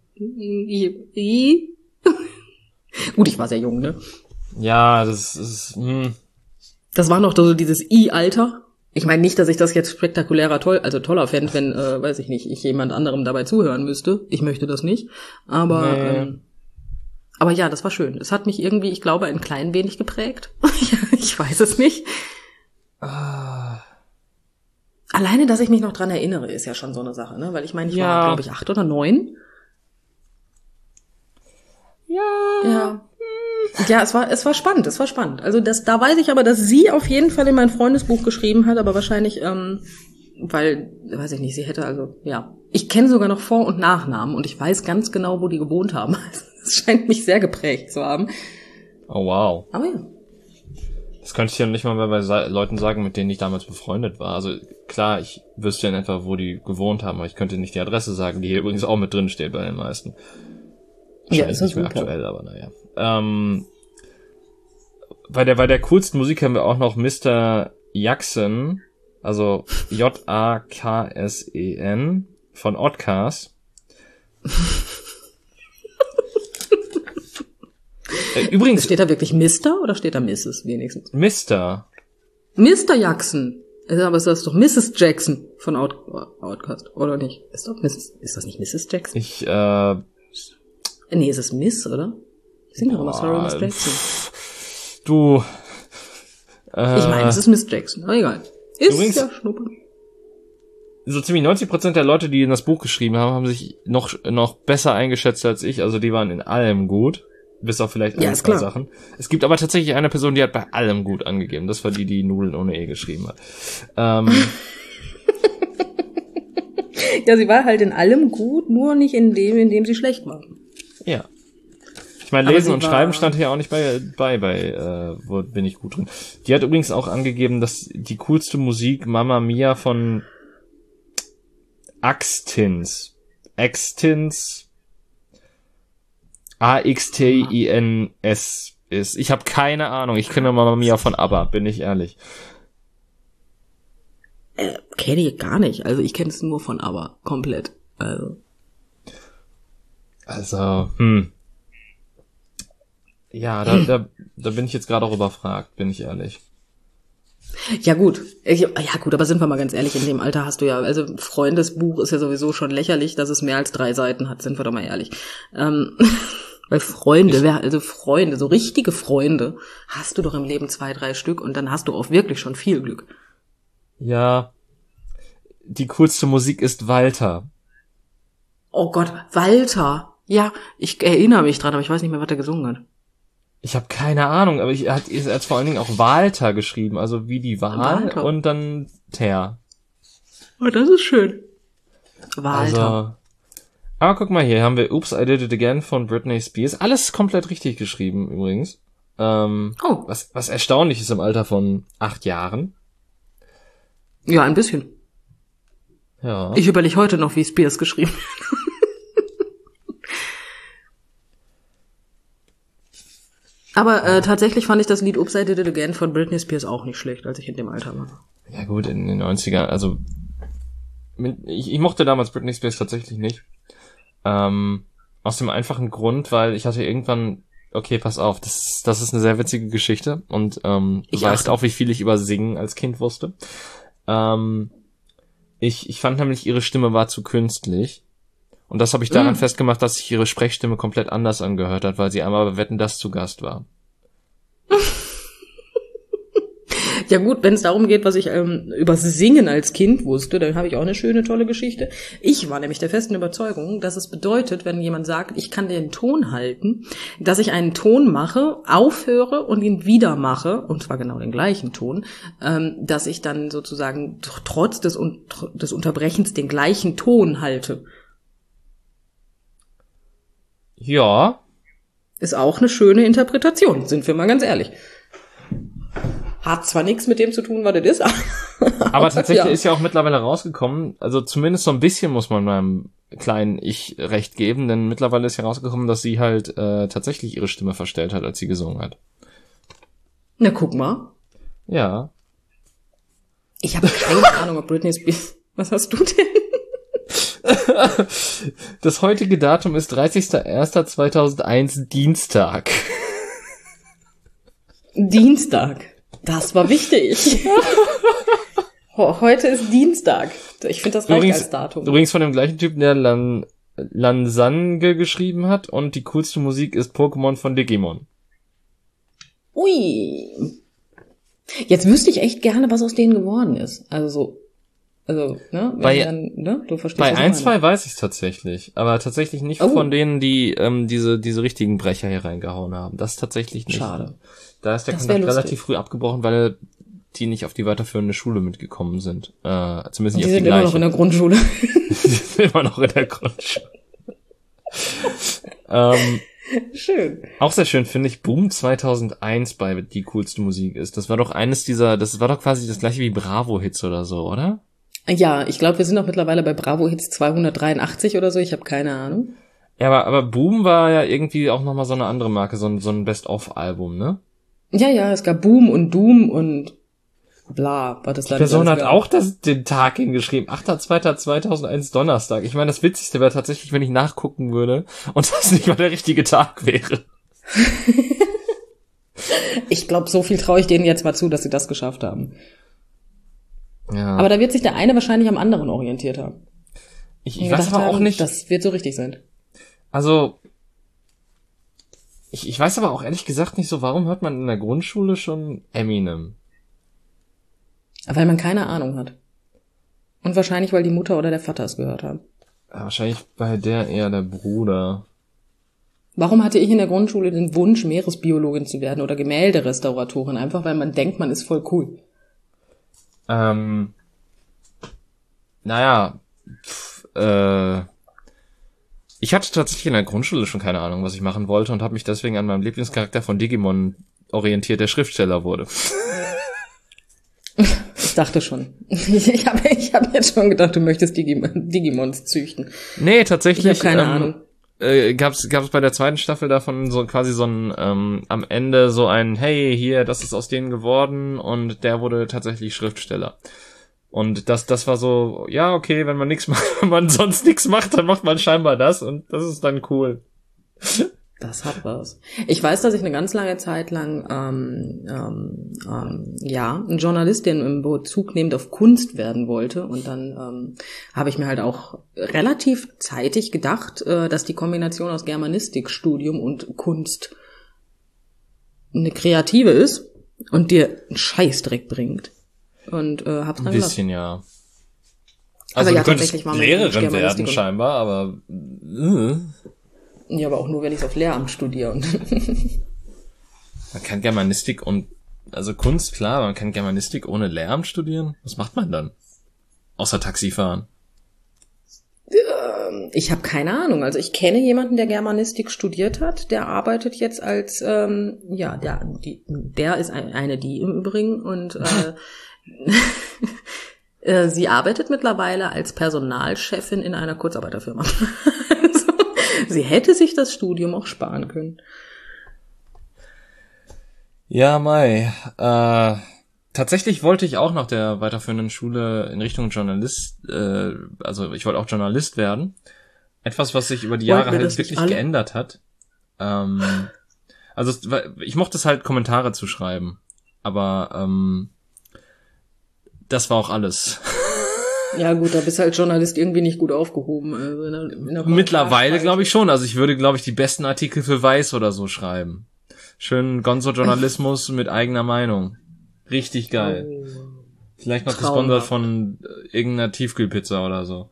gut, ich war sehr jung, ne? Ja, das ist, Das war noch so dieses I-Alter. Ich meine nicht, dass ich das jetzt spektakulärer toller fände, wenn, weiß ich nicht, ich jemand anderem dabei zuhören müsste. Ich möchte das nicht. Aber, nee. Aber ja, das war schön. Es hat mich irgendwie, ich glaube, ein klein wenig geprägt. Ich weiß es nicht. Alleine, dass ich mich noch dran erinnere, ist ja schon so eine Sache, ne? Weil ich meine, ich war, glaube ich, 8 oder 9. Ja. Ja, es war spannend, Also da weiß ich aber, dass sie auf jeden Fall in mein Freundesbuch geschrieben hat, aber wahrscheinlich, weil, weiß ich nicht, sie hätte also, ja. Ich kenne sogar noch Vor- und Nachnamen und ich weiß ganz genau, wo die gewohnt haben. Das scheint mich sehr geprägt zu haben. Oh wow. Aber ja. Das könnte ich ja nicht mal bei Leuten sagen, mit denen ich damals befreundet war. Also klar, ich wüsste in etwa, wo die gewohnt haben, aber ich könnte nicht die Adresse sagen, die hier übrigens auch mit drin steht bei den meisten. Ja, ist das nicht mehr super. aktuell, aber naja. Bei der coolsten Musik haben wir auch noch Mr. Jackson, also Jaksen von Oddcars. Übrigens. Steht da wirklich Mr. oder steht da Mrs. wenigstens? Mr. Jackson. Aber ist das doch Mrs. Jackson von Outcast, oder nicht? Ist das nicht Mrs. Jackson? Nee, ist es Miss, oder? Ich singe doch immer Sorry, Miss Jackson. Du. Ich meine, es ist Miss Jackson, aber egal. Ist übrigens, ja Schnuppe. So ziemlich 90% der Leute, die in das Buch geschrieben haben, haben sich noch besser eingeschätzt als ich. Also die waren in allem gut. Bis auf vielleicht ein, zwei Sachen. Es gibt aber tatsächlich eine Person, die hat bei allem gut angegeben. Das war die Nudeln ohne E geschrieben hat. Ja, sie war halt in allem gut, nur nicht in dem sie schlecht war. Ja. Ich meine, Lesen und Schreiben stand hier auch nicht bei wo bin ich gut drin. Die hat übrigens auch angegeben, dass die coolste Musik Mamma Mia von Axtins AXTINS ist. Ich habe keine Ahnung. Ich kenne Mamma Mia von ABBA, bin ich ehrlich. Kenne ich gar nicht. Also ich kenne es nur von ABBA. Komplett. Also, Ja, da bin ich jetzt gerade auch überfragt, bin ich ehrlich. Ja gut, aber sind wir mal ganz ehrlich, in dem Alter hast du ja, also Freundesbuch ist ja sowieso schon lächerlich, dass es mehr als 3 Seiten hat, sind wir doch mal ehrlich. Weil Freunde, so richtige Freunde, hast du doch im Leben 2, 3 Stück und dann hast du auch wirklich schon viel Glück. Ja, die coolste Musik ist Walter. Oh Gott, Walter. Ja, ich erinnere mich dran, aber ich weiß nicht mehr, was er gesungen hat. Ich habe keine Ahnung, aber er hat vor allen Dingen auch Walter geschrieben, also wie die Wahl Walter. Und dann Ter. Oh, das ist schön. Walter. Also, aber guck mal hier, haben wir Oops, I Did It Again von Britney Spears. Alles komplett richtig geschrieben übrigens. Was erstaunlich ist im Alter von 8 Jahren. Ja, ein bisschen. Ja. Ich überlege heute noch, wie Spears geschrieben wird. Aber tatsächlich fand ich das Lied Oops, I Did It Again von Britney Spears auch nicht schlecht, als ich in dem Alter war. Ja gut, in den 90ern, also ich mochte damals Britney Spears tatsächlich nicht. Aus dem einfachen Grund, weil ich hatte irgendwann, okay, pass auf, das ist eine sehr witzige Geschichte und du weißt auch, wie viel ich über Singen als Kind wusste. Ich fand nämlich, ihre Stimme war zu künstlich. Und das habe ich daran festgemacht, dass sich ihre Sprechstimme komplett anders angehört hat, weil sie einmal bei Wetten, dass zu Gast war. Ja gut, wenn es darum geht, was ich über Singen als Kind wusste, dann habe ich auch eine schöne, tolle Geschichte. Ich war nämlich der festen Überzeugung, dass es bedeutet, wenn jemand sagt, ich kann den Ton halten, dass ich einen Ton mache, aufhöre und ihn wieder mache, und zwar genau den gleichen Ton, dass ich dann sozusagen trotz des Unterbrechens den gleichen Ton halte. Ja. Ist auch eine schöne Interpretation, sind wir mal ganz ehrlich. Hat zwar nichts mit dem zu tun, was das ist, aber tatsächlich ist ja auch mittlerweile rausgekommen, also zumindest so ein bisschen muss man meinem kleinen Ich recht geben, denn mittlerweile ist ja rausgekommen, dass sie halt tatsächlich ihre Stimme verstellt hat, als sie gesungen hat. Na, guck mal. Ja. Ich habe keine Ahnung, ob Britney Spears... Was hast du denn? Das heutige Datum ist 30.01.2001, Dienstag. Dienstag. Das war wichtig. Heute ist Dienstag. Ich finde, das reicht als Datum. Übrigens von dem gleichen Typen, der Lansange geschrieben hat, und die coolste Musik ist Pokémon von Digimon. Ui. Jetzt wüsste ich echt gerne, was aus denen geworden ist. Also, ne? Du verstehst, bei 1, 2 weiß ich es tatsächlich, aber tatsächlich nicht von denen, die diese richtigen Brecher hier reingehauen haben. Das tatsächlich nicht. Schade. Da ist der Kontakt relativ früh abgebrochen, weil die nicht auf die weiterführende Schule mitgekommen sind. Zumindest nicht auf die gleiche. Die sind immer noch in der Grundschule. Die sind immer noch in der Grundschule. Schön. Auch sehr schön finde ich, Boom 2001 bei Die coolste Musik ist. Das war doch das war doch quasi das gleiche wie Bravo-Hits oder so, oder? Ja, ich glaube, wir sind auch mittlerweile bei Bravo-Hits 283 oder so, ich habe keine Ahnung. Ja, aber Boom war ja irgendwie auch nochmal so eine andere Marke, so ein Best-of-Album, ne? Ja, es gab Boom und Doom und bla. Was das die Person hat auch den Tag hingeschrieben, 8.2.2001 Donnerstag. Ich meine, das Witzigste wäre tatsächlich, wenn ich nachgucken würde und das nicht mal der richtige Tag wäre. Ich glaube, so viel traue ich denen jetzt mal zu, dass sie das geschafft haben. Ja. Aber da wird sich der eine wahrscheinlich am anderen orientiert haben. Ich weiß aber auch nicht. Das wird so richtig sein. Also, ich weiß aber auch ehrlich gesagt nicht so, warum hört man in der Grundschule schon Eminem? Weil man keine Ahnung hat. Und wahrscheinlich, weil die Mutter oder der Vater es gehört haben. Ja, wahrscheinlich bei der eher der Bruder. Warum hatte ich in der Grundschule den Wunsch, Meeresbiologin zu werden oder Gemälderestauratorin? Einfach, weil man denkt, man ist voll cool. Ich hatte tatsächlich in der Grundschule schon keine Ahnung, was ich machen wollte und habe mich deswegen an meinem Lieblingscharakter von Digimon orientiert, der Schriftsteller wurde. Ich dachte schon. Ich hab jetzt schon gedacht, du möchtest Digimons züchten. Nee, tatsächlich. Ich habe keine Ahnung. Gab's bei der zweiten Staffel davon so quasi so ein am Ende so ein hey, hier, das ist aus denen geworden und der wurde tatsächlich Schriftsteller. Und das war so, ja, okay, wenn man nichts macht, wenn man sonst nichts macht, dann macht man scheinbar das und das ist dann cool. Das hat was. Ich weiß, dass ich eine ganz lange Zeit lang ein Journalistin im Bezug nehmend auf Kunst werden wollte und dann habe ich mir halt auch relativ zeitig gedacht, dass die Kombination aus Germanistikstudium und Kunst eine kreative ist und dir einen Scheißdreck bringt. Und hab's dann ein bisschen, ja. Also du ja, könntest tatsächlich mal Lehrerin werden scheinbar, aber ja, aber auch nur, wenn ich es auf Lehramt studiere. Und man kann Germanistik also Kunst, klar, man kann Germanistik ohne Lehramt studieren. Was macht man dann? Außer Taxifahren. Ich habe keine Ahnung. Also ich kenne jemanden, der Germanistik studiert hat. Der arbeitet jetzt als, der ist die im Übrigen und sie arbeitet mittlerweile als Personalchefin in einer Kurzarbeiterfirma. Also, sie hätte sich das Studium auch sparen können. Ja, Mai. Tatsächlich wollte ich auch nach der weiterführenden Schule in Richtung Journalist, also ich wollte auch Journalist werden. Etwas, was sich über die Jahre halt wirklich geändert hat. Also ich mochte es halt, Kommentare zu schreiben. Aber das war auch alles. Ja gut, da bist halt Journalist irgendwie nicht gut aufgehoben. Also in der mittlerweile glaube ich schon. Also ich würde, glaube ich, die besten Artikel für Weiß oder so schreiben. Schön Gonzo-Journalismus mit eigener Meinung. Richtig geil. Oh. Vielleicht noch gesponsert von irgendeiner Tiefkühlpizza oder so.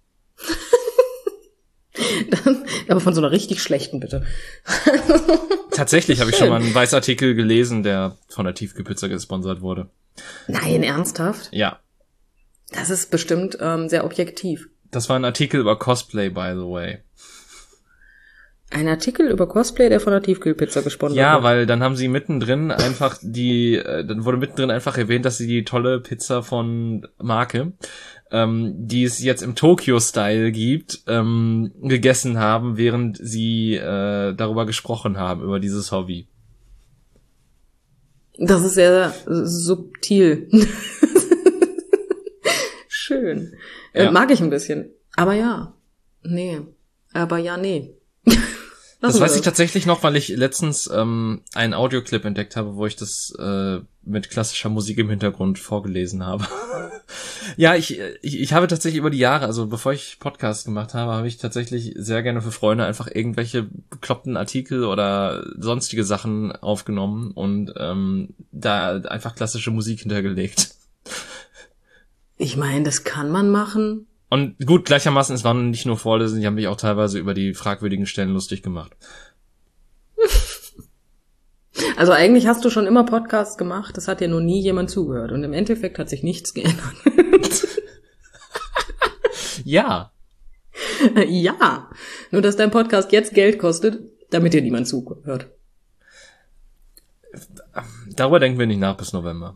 Aber von so einer richtig schlechten, bitte. Tatsächlich habe ich schon mal einen Weißartikel gelesen, der von der Tiefkühlpizza gesponsert wurde. Nein, ernsthaft? Ja. Das ist bestimmt sehr objektiv. Das war ein Artikel über Cosplay, by the way. Ein Artikel über Cosplay, der von der Tiefkühlpizza gesponsert wird. Ja, weil dann haben sie mittendrin einfach dann wurde mittendrin einfach erwähnt, dass sie die tolle Pizza von Marke, die es jetzt im Tokyo-Style gibt, gegessen haben, während sie darüber gesprochen haben, über dieses Hobby. Das ist sehr subtil. Schön. Ja. Mag ich ein bisschen. Aber ja. Nee. Aber ja, nee. Das weiß ich tatsächlich noch, weil ich letztens einen Audioclip entdeckt habe, wo ich das mit klassischer Musik im Hintergrund vorgelesen habe. Ja, ich habe tatsächlich über die Jahre, also bevor ich Podcast gemacht habe, habe ich tatsächlich sehr gerne für Freunde einfach irgendwelche bekloppten Artikel oder sonstige Sachen aufgenommen und da einfach klassische Musik hintergelegt. Ich meine, das kann man machen. Und gut, gleichermaßen, es waren nicht nur Vorlesen, die haben mich auch teilweise über die fragwürdigen Stellen lustig gemacht. Also eigentlich hast du schon immer Podcasts gemacht, das hat dir nur nie jemand zugehört. Und im Endeffekt hat sich nichts geändert. Ja. Ja. Nur, dass dein Podcast jetzt Geld kostet, damit dir niemand zuhört. Darüber denken wir nicht nach bis November.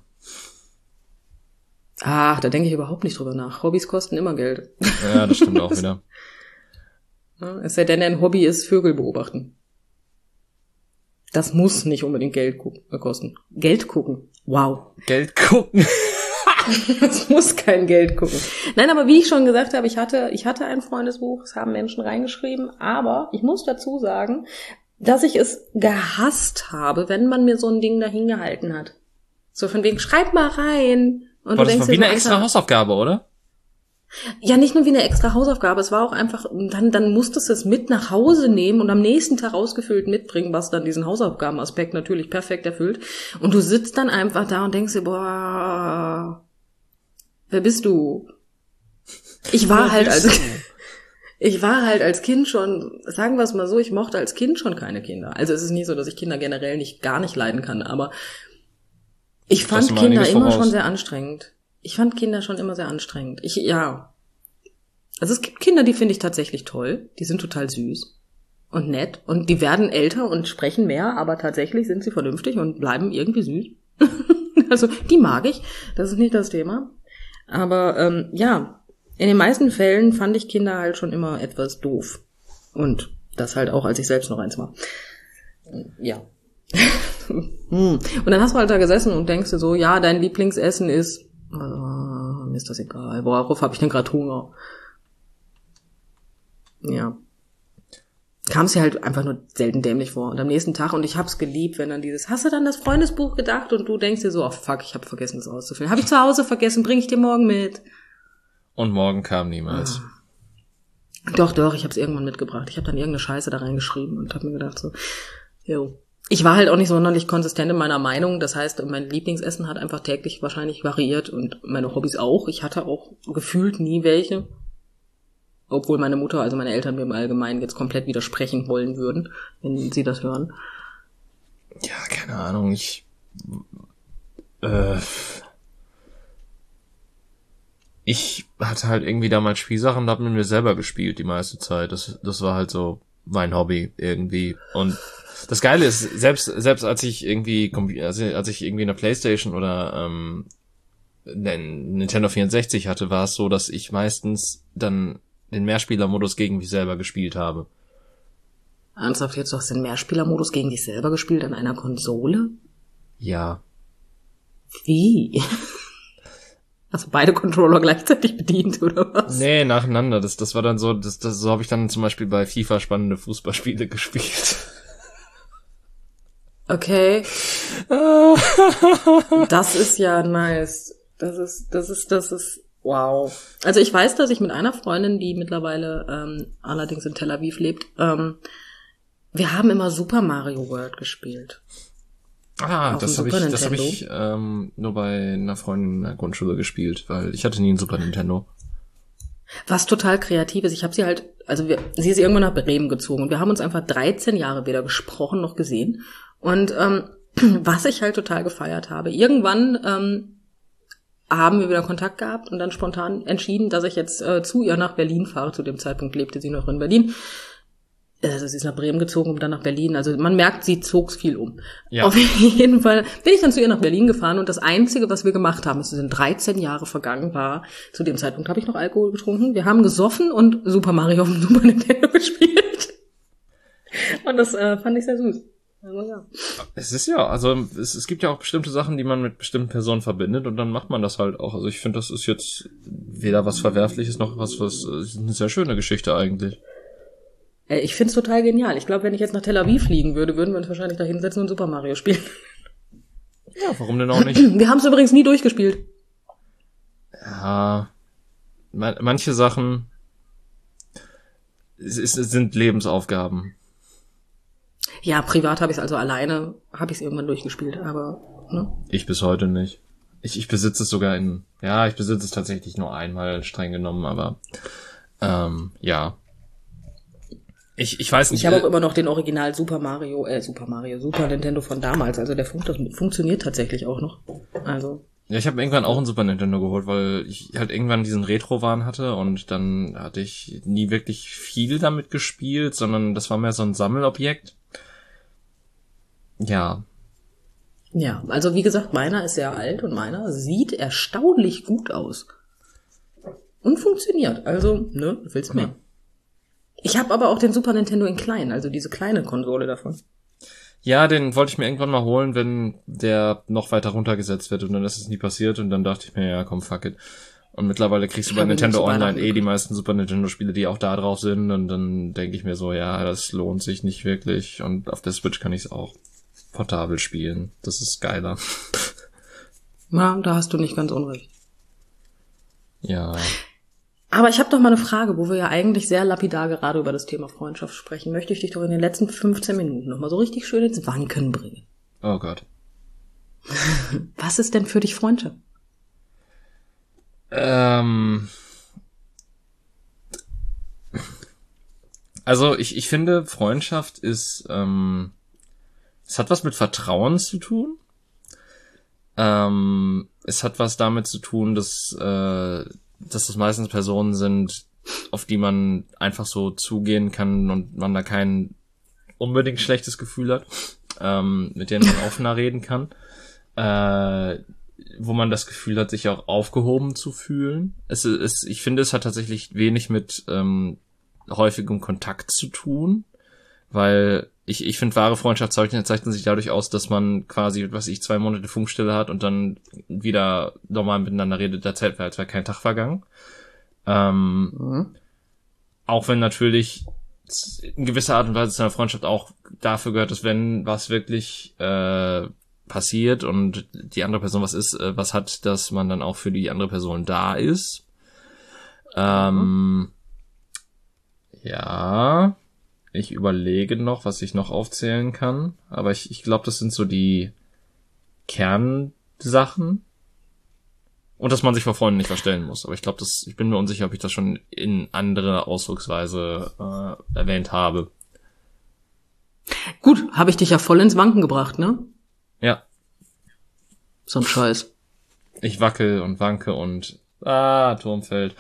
Ach, da denke ich überhaupt nicht drüber nach. Hobbys kosten immer Geld. Ja, das stimmt auch wieder. Es sei denn, dein Hobby ist Vögel beobachten. Das muss nicht unbedingt Geld kosten. Geld gucken. Wow. Geld gucken. Das muss kein Geld gucken. Nein, aber wie ich schon gesagt habe, ich hatte ein Freundesbuch, es haben Menschen reingeschrieben, aber ich muss dazu sagen, dass ich es gehasst habe, wenn man mir so ein Ding dahin gehalten hat. So von wegen, schreib mal rein. Und Boah, du das denkst war wie dir eine so, extra Hausaufgabe, oder? Ja, nicht nur wie eine extra Hausaufgabe, es war auch einfach, dann musstest du es mit nach Hause nehmen und am nächsten Tag ausgefüllt mitbringen, was dann diesen Hausaufgabenaspekt natürlich perfekt erfüllt. Und du sitzt dann einfach da und denkst dir, boah, wer bist du? Ich war halt als Kind schon, sagen wir es mal so, ich mochte als Kind schon keine Kinder. Also es ist nicht so, dass ich Kinder generell gar nicht leiden kann, aber ich fand Kinder immer schon sehr anstrengend. Ich fand Kinder schon immer sehr anstrengend. Ja. Also es gibt Kinder, die finde ich tatsächlich toll. Die sind total süß und nett. Und die werden älter und sprechen mehr, aber tatsächlich sind sie vernünftig und bleiben irgendwie süß. Also die mag ich. Das ist nicht das Thema. Aber ja, in den meisten Fällen fand ich Kinder halt schon immer etwas doof. Und das halt auch, als ich selbst noch eins war. Ja. Und dann hast du halt da gesessen und denkst dir so, ja, dein Lieblingsessen ist, mir ist das egal, worauf habe ich denn gerade Hunger? Ja. Kam es ja halt einfach nur selten dämlich vor. Und am nächsten Tag, und ich hab's geliebt, wenn dann hast du dann das Freundesbuch gedacht und du denkst dir so, oh fuck, ich habe vergessen, das auszufüllen. Habe ich zu Hause vergessen, bringe ich dir morgen mit. Und morgen kam niemals. Doch, ich habe es irgendwann mitgebracht. Ich habe dann irgendeine Scheiße da reingeschrieben und habe mir gedacht so, jo. Ich war halt auch nicht sonderlich konsistent in meiner Meinung. Das heißt, mein Lieblingsessen hat einfach täglich wahrscheinlich variiert und meine Hobbys auch. Ich hatte auch gefühlt nie welche. Obwohl meine Mutter, also meine Eltern mir im Allgemeinen jetzt komplett widersprechen wollen würden, wenn sie das hören. Ja, keine Ahnung. Ich hatte halt irgendwie damals Spielsachen und hab mit mir selber gespielt die meiste Zeit. Das war halt so mein Hobby irgendwie. Und das Geile ist, selbst als ich irgendwie eine Playstation oder einen Nintendo 64 hatte, war es so, dass ich meistens dann den Mehrspielermodus gegen mich selber gespielt habe. Ernsthaft, jetzt du hast den Mehrspielermodus gegen dich selber gespielt an einer Konsole? Ja. Wie? Hast du beide Controller gleichzeitig bedient, oder was? Nee, nacheinander. Das war dann so, so habe ich dann zum Beispiel bei FIFA spannende Fußballspiele gespielt. Okay. Das ist ja nice. Das ist wow. Also ich weiß, dass ich mit einer Freundin, die mittlerweile allerdings in Tel Aviv lebt, wir haben immer Super Mario World gespielt. Das habe ich nur bei einer Freundin in der Grundschule gespielt, weil ich hatte nie einen Super Nintendo. Was total kreativ ist. Ich habe sie halt, sie ist irgendwann nach Bremen gezogen und wir haben uns einfach 13 Jahre weder gesprochen noch gesehen. Und was ich halt total gefeiert habe, irgendwann haben wir wieder Kontakt gehabt und dann spontan entschieden, dass ich jetzt zu ihr nach Berlin fahre. Zu dem Zeitpunkt lebte sie noch in Berlin. Also sie ist nach Bremen gezogen und dann nach Berlin. Also man merkt, sie zog's viel um. Ja. Auf jeden Fall bin ich dann zu ihr nach Berlin gefahren und das Einzige, was wir gemacht haben, es sind 13 Jahre vergangen, war, zu dem Zeitpunkt habe ich noch Alkohol getrunken. Wir haben gesoffen und Super Mario auf dem Super Nintendo gespielt. Und das fand ich sehr süß. Also, ja. Es ist ja, also es gibt ja auch bestimmte Sachen, die man mit bestimmten Personen verbindet und dann macht man das halt auch. Also ich finde, das ist jetzt weder was Verwerfliches noch was ist eine sehr schöne Geschichte eigentlich. Ich find's total genial. Ich glaube, wenn ich jetzt nach Tel Aviv fliegen würde, würden wir uns wahrscheinlich da hinsetzen und Super Mario spielen. Ja, warum denn auch nicht? Wir haben es übrigens nie durchgespielt. Ja, manche Sachen sind Lebensaufgaben. Ja, privat habe ich es also alleine, habe ich es irgendwann durchgespielt, aber ne? Ich bis heute nicht. Ich besitze es sogar ich besitze es tatsächlich nur einmal streng genommen, aber ja. Ich weiß nicht. Ich habe auch immer noch den Original Super Nintendo von damals. Also das funktioniert tatsächlich auch noch. Also. Ja, ich habe irgendwann auch ein Super Nintendo geholt, weil ich halt irgendwann diesen Retro-Wahn hatte und dann hatte ich nie wirklich viel damit gespielt, sondern das war mehr so ein Sammelobjekt. Ja. Ja, also wie gesagt, meiner ist sehr alt und meiner sieht erstaunlich gut aus. Und funktioniert. Also, ne, willst mehr. Ich habe aber auch den Super Nintendo in klein, also diese kleine Konsole davon. Ja, den wollte ich mir irgendwann mal holen, wenn der noch weiter runtergesetzt wird und dann ist es nie passiert und dann dachte ich mir, ja komm, fuck it. Und mittlerweile kriegst du bei Nintendo Online die meisten Super Nintendo Spiele, die auch da drauf sind und dann denke ich mir so, ja, das lohnt sich nicht wirklich und auf der Switch kann ich es auch portabel spielen. Das ist geiler. Ja, da hast du nicht ganz unrecht. Ja. Aber ich habe doch mal eine Frage, wo wir ja eigentlich sehr lapidar gerade über das Thema Freundschaft sprechen. Möchte ich dich doch in den letzten 15 Minuten noch mal so richtig schön ins Wanken bringen. Oh Gott. Was ist denn für dich Freundschaft? Also ich finde, Freundschaft ist, es hat was mit Vertrauen zu tun. Es hat was damit zu tun, dass das meistens Personen sind, auf die man einfach so zugehen kann und man da kein unbedingt schlechtes Gefühl hat, mit denen man offener reden kann, wo man das Gefühl hat, sich auch aufgehoben zu fühlen. Ich finde, es hat tatsächlich wenig mit häufigem Kontakt zu tun, weil ich finde, wahre Freundschaft zeichnet sich dadurch aus, dass man quasi, 2 Monate Funkstille hat und dann wieder normal miteinander redet, da zählt, als wäre kein Tag vergangen. Auch wenn natürlich in gewisser Art und Weise zu einer Freundschaft auch dafür gehört, dass wenn was wirklich passiert und die andere Person was hat, dass man dann auch für die andere Person da ist. Ja, ich überlege noch, was ich noch aufzählen kann, aber ich glaube, das sind so die Kernsachen. Und dass man sich vor Freunden nicht verstellen muss. Aber ich glaube, ich bin mir unsicher, ob ich das schon in andere Ausdrucksweise erwähnt habe. Gut, habe ich dich ja voll ins Wanken gebracht, ne? Ja. So ein Scheiß. Ich wackel und wanke und Turm fällt.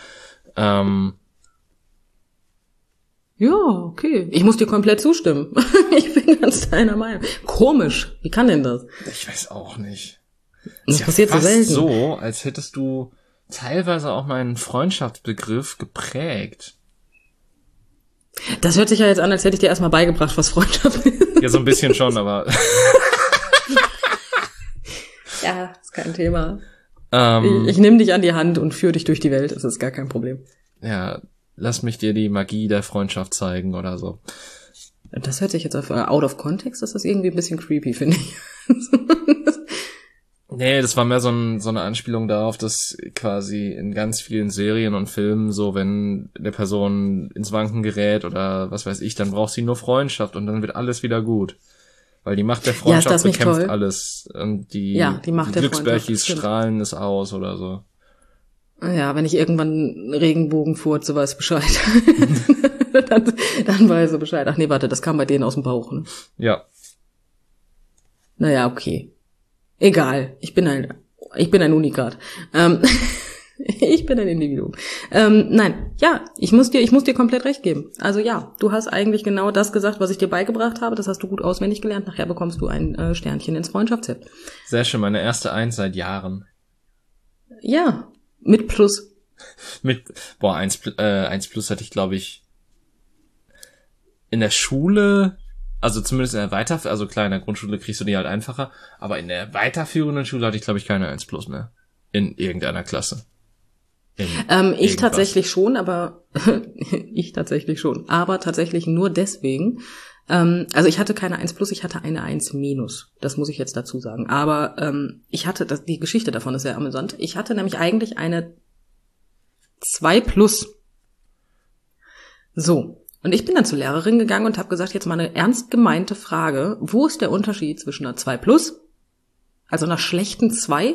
Ja, okay. Ich muss dir komplett zustimmen. Ich bin ganz deiner Meinung. Komisch. Wie kann denn das? Ich weiß auch nicht. Das ist passiert ja so fast selten. so, als hättest du teilweise auch meinen Freundschaftsbegriff geprägt. Das hört sich ja jetzt an, als hätte ich dir erstmal beigebracht, was Freundschaft ist. Ja, so ein bisschen schon, aber... Ja, ist kein Thema. Ich nehme dich an die Hand und führe dich durch die Welt. Das ist gar kein Problem. Ja, lass mich dir die Magie der Freundschaft zeigen oder so. Das hört sich jetzt auf out of context, das ist irgendwie ein bisschen creepy, finde ich. Nee, das war mehr so eine Anspielung darauf, dass quasi in ganz vielen Serien und Filmen so, wenn eine Person ins Wanken gerät oder was weiß ich, dann braucht sie nur Freundschaft und dann wird alles wieder gut. Weil die Macht der Freundschaft bekämpft alles. Und die Macht der Glücksbärchis strahlen es aus oder so. Ja, wenn ich irgendwann Regenbogen furze, weiß Bescheid. dann weiß er Bescheid. Ach nee, warte, das kam bei denen aus dem Bauch, ne? Ja. Naja, okay. Egal. Ich bin ein Unikat. Ich bin ein Individuum. Nein, ja, ich muss dir komplett recht geben. Also ja, du hast eigentlich genau das gesagt, was ich dir beigebracht habe. Das hast du gut auswendig gelernt. Nachher bekommst du ein Sternchen ins Freundschaftsheft. Sehr schön, meine erste 1 seit Jahren. Ja, mit Plus. Mit, 1 plus hatte ich, glaube ich, in der Schule, also zumindest in der also klar, in der Grundschule kriegst du die halt einfacher, aber in der weiterführenden Schule hatte ich, glaube ich, keine 1 plus mehr. In irgendeiner Klasse. Ich tatsächlich schon, aber aber tatsächlich nur deswegen. Also ich hatte keine 1 plus, ich hatte eine 1 minus. Das muss ich jetzt dazu sagen. Aber ich hatte, die Geschichte davon ist sehr amüsant. Ich hatte nämlich eigentlich eine 2 plus. So. Und ich bin dann zur Lehrerin gegangen und habe gesagt, jetzt mal eine ernst gemeinte Frage. Wo ist der Unterschied zwischen einer 2 plus, also einer schlechten 2,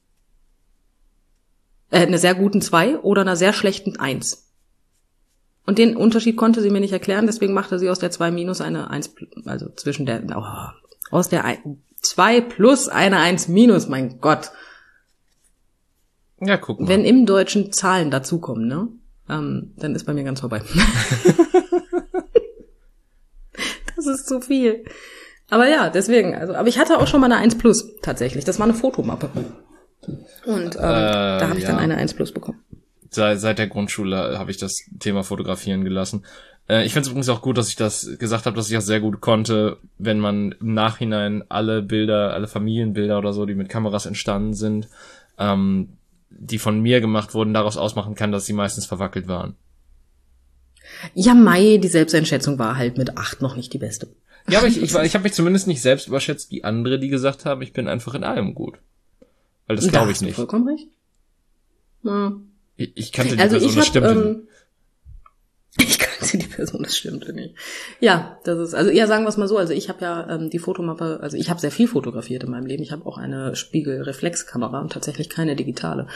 einer sehr guten 2 oder einer sehr schlechten 1? Und den Unterschied konnte sie mir nicht erklären, deswegen machte sie aus der 2 minus eine 1, also zwischen der, aus der 2 plus eine 1 minus, mein Gott. Ja, guck mal. Wenn im Deutschen Zahlen dazukommen, ne? Dann ist bei mir ganz vorbei. Das ist zu viel. Aber ja, deswegen, also, aber ich hatte auch schon mal eine 1 plus, tatsächlich. Das war eine Fotomappe. Und da habe ich dann eine 1 plus bekommen. Seit der Grundschule habe ich das Thema Fotografieren gelassen. Ich finde es übrigens auch gut, dass ich das gesagt habe, dass ich das sehr gut konnte, wenn man im Nachhinein alle Bilder, alle Familienbilder oder so, die mit Kameras entstanden sind, die von mir gemacht wurden, daraus ausmachen kann, dass sie meistens verwackelt waren. Ja, die Selbsteinschätzung war halt mit 8 noch nicht die beste. Ja, aber ich habe mich zumindest nicht selbst überschätzt wie andere, die gesagt haben, ich bin einfach in allem gut. Weil das glaube ich nicht. Vollkommen recht. Ja. Ich kannte die Person, das stimmte nicht. Ich kannte die Person, das stimmte nicht. Ja, das ist, also ja, sagen wir es mal so, also ich habe ja die Fotomappe, also ich habe sehr viel fotografiert in meinem Leben. Ich habe auch eine Spiegelreflexkamera und tatsächlich keine digitale.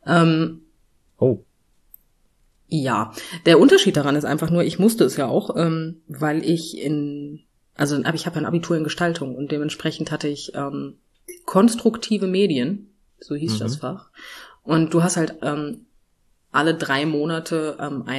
Ja, der Unterschied daran ist einfach nur, ich musste es ja auch, weil ich ich habe ja ein Abitur in Gestaltung und dementsprechend hatte ich konstruktive Medien, so hieß das Fach. Und du hast halt alle 3 Monate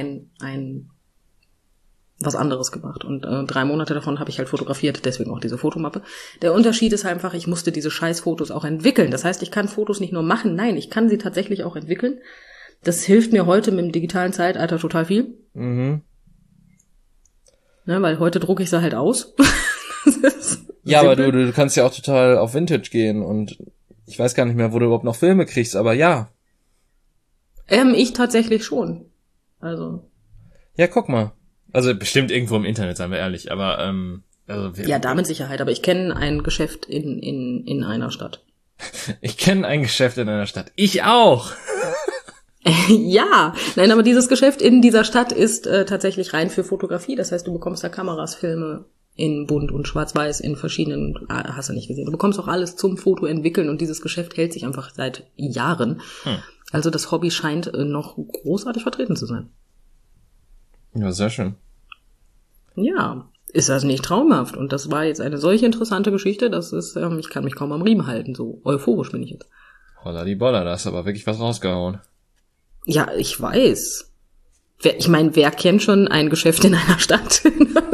was anderes gemacht. Und 3 Monate davon habe ich halt fotografiert, deswegen auch diese Fotomappe. Der Unterschied ist einfach, ich musste diese Scheißfotos auch entwickeln. Das heißt, ich kann Fotos nicht nur machen, nein, ich kann sie tatsächlich auch entwickeln. Das hilft mir heute mit dem digitalen Zeitalter total viel. Mhm. Ne, weil heute drucke ich sie halt aus. Ja, aber du kannst ja auch total auf Vintage gehen und ich weiß gar nicht mehr, wo du überhaupt noch Filme kriegst, aber ja. Ich tatsächlich schon. Also. Ja, guck mal. Also bestimmt irgendwo im Internet, seien wir ehrlich, aber ja, da mit Sicherheit, aber ich kenne ein Geschäft in einer Stadt. Ich kenne ein Geschäft in einer Stadt. Ich auch. Ja, nein, aber dieses Geschäft in dieser Stadt ist tatsächlich rein für Fotografie. Das heißt, du bekommst da Kameras, Filme in bunt und schwarz-weiß in verschiedenen, hast du nicht gesehen. Du bekommst auch alles zum Foto entwickeln und dieses Geschäft hält sich einfach seit Jahren. Also das Hobby scheint noch großartig vertreten zu sein. Ja, sehr schön. Ja, ist das nicht traumhaft? Und das war jetzt eine solche interessante Geschichte, das ist, ich kann mich kaum am Riemen halten, so euphorisch bin ich jetzt. Holla die Bolla, da hast aber wirklich was rausgehauen. Ja, ich weiß. Wer kennt schon ein Geschäft in einer Stadt?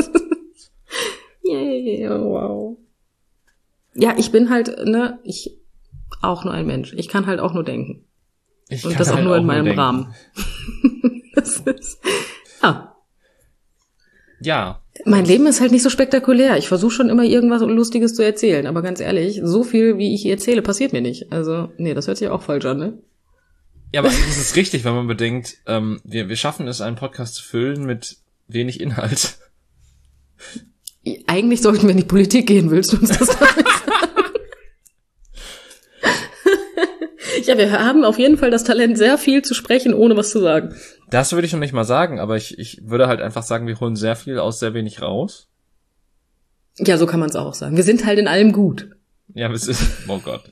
Yeah, wow. Ja, ich bin halt, ich auch nur ein Mensch. Ich kann halt auch nur denken. Und das auch nur in meinem Rahmen. Das ist, ja. Ja. Mein Leben ist halt nicht so spektakulär. Ich versuche schon immer irgendwas Lustiges zu erzählen. Aber ganz erzählich, so viel, wie ich erzähle, passiert mir nicht. Also, nee, das hört sich auch falsch an, ne? Ja, aber eigentlich ist es richtig, wenn man bedenkt, wir schaffen es, einen Podcast zu füllen mit wenig Inhalt. Eigentlich sollten wir in die Politik gehen, willst du uns das sagen? Ja, wir haben auf jeden Fall das Talent, sehr viel zu sprechen, ohne was zu sagen. Das würde ich noch nicht mal sagen, aber ich würde halt einfach sagen, wir holen sehr viel aus sehr wenig raus. Ja, so kann man es auch sagen. Wir sind halt in allem gut. Ja, es ist, oh Gott.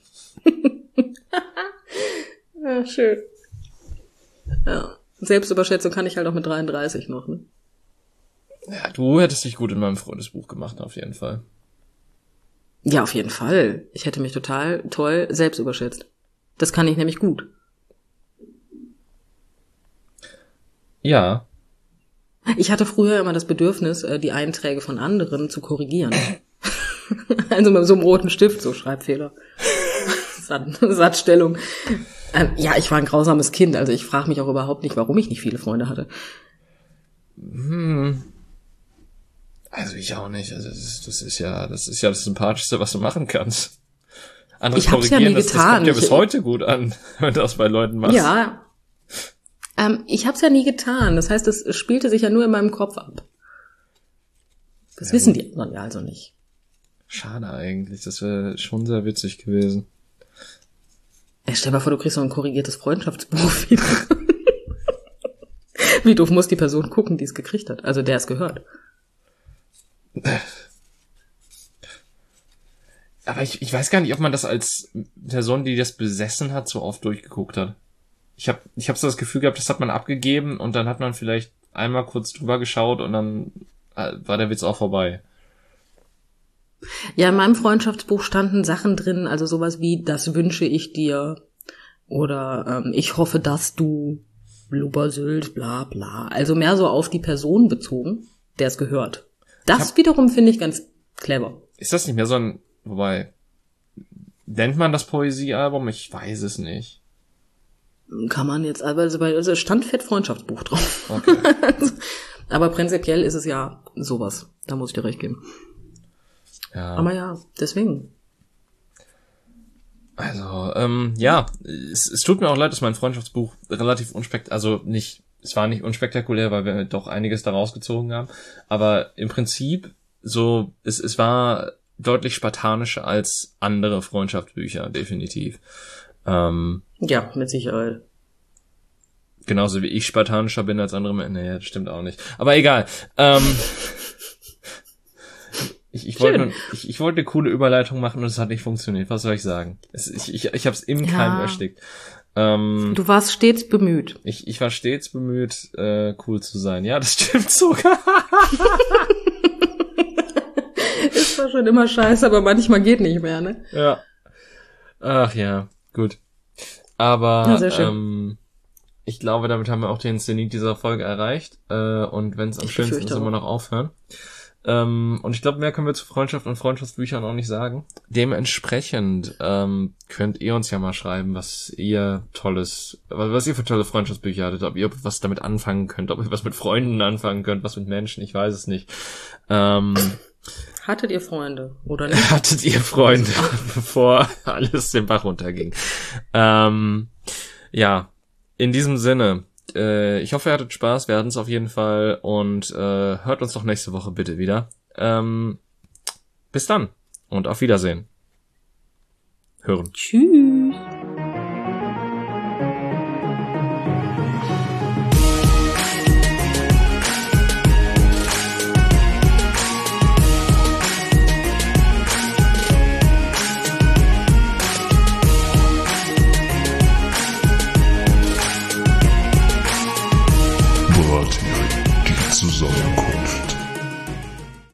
Ja, schön. Ja, Selbstüberschätzung kann ich halt auch mit 33 noch, ne? Ja, du hättest dich gut in meinem Freundesbuch gemacht, auf jeden Fall. Ja, auf jeden Fall. Ich hätte mich total toll selbst überschätzt. Das kann ich nämlich gut. Ja. Ich hatte früher immer das Bedürfnis, die Einträge von anderen zu korrigieren. Also mit so einem roten Stift, so Schreibfehler. Satzstellung. Ja, ich war ein grausames Kind, also ich frage mich auch überhaupt nicht, warum ich nicht viele Freunde hatte. Also ich auch nicht. Also das ist ja das Sympathischste, was du machen kannst. Andere Ich hab's ja nie das getan. kommt ja bis heute gut an, wenn du das bei Leuten machst. Ja. Ich hab's ja nie getan. Das heißt, es spielte sich ja nur in meinem Kopf ab. Das wissen die anderen ja also nicht. Schade eigentlich. Das wäre schon sehr witzig gewesen. Stell dir mal vor, du kriegst so ein korrigiertes Freundschaftsbuch wieder. Wie doof muss die Person gucken, die es gekriegt hat? Also der es gehört. Aber ich weiß gar nicht, ob man das als Person, die das besessen hat, so oft durchgeguckt hat. Ich hab so das Gefühl gehabt, das hat man abgegeben und dann hat man vielleicht einmal kurz drüber geschaut und dann war der Witz auch vorbei. Ja, in meinem Freundschaftsbuch standen Sachen drin, also sowas wie, das wünsche ich dir oder ich hoffe, dass du Blubbersylt, bla bla. Also mehr so auf die Person bezogen, der es gehört. Das wiederum finde ich ganz clever. Ist das nicht mehr so ein, wobei, nennt man das Poesiealbum? Ich weiß es nicht. Kann man jetzt, also stand fett Freundschaftsbuch drauf. Okay. Aber prinzipiell ist es ja sowas. Da muss ich dir recht geben. Ja. Aber ja, deswegen. Also, ja, es tut mir auch leid, dass mein Freundschaftsbuch relativ es war nicht unspektakulär, weil wir doch einiges da rausgezogen haben, aber im Prinzip so, es war deutlich spartanischer als andere Freundschaftsbücher, definitiv. Ja, mit Sicherheit. Genauso wie ich spartanischer bin als andere Männer. Naja, das stimmt auch nicht. Aber egal. Ich wollte eine coole Überleitung machen und es hat nicht funktioniert. Was soll ich sagen? Ich habe es im Keim erstickt. Du warst stets bemüht. Ich war stets bemüht, cool zu sein. Ja, das stimmt sogar. Ist zwar schon immer scheiße, aber manchmal geht nicht mehr, ne? Ja. Ach ja, gut. Aber ja, sehr schön. ich glaube, damit haben wir auch den Zenit dieser Folge erreicht. Und wenn es am schönsten ist, immer noch aufhören. Und ich glaube, mehr können wir zu Freundschaft und Freundschaftsbüchern auch nicht sagen. Dementsprechend könnt ihr uns ja mal schreiben, was ihr für tolle Freundschaftsbücher hattet, ob ihr was damit anfangen könnt, ob ihr was mit Freunden anfangen könnt, was mit Menschen, ich weiß es nicht. Hattet ihr Freunde, oder nicht? Hattet ihr Freunde, bevor alles den Bach runterging. Ja, in diesem Sinne, ich hoffe, ihr hattet Spaß, wir hatten es auf jeden Fall und hört uns doch nächste Woche bitte wieder. Bis dann und auf Wiedersehen. Hören. Tschüss.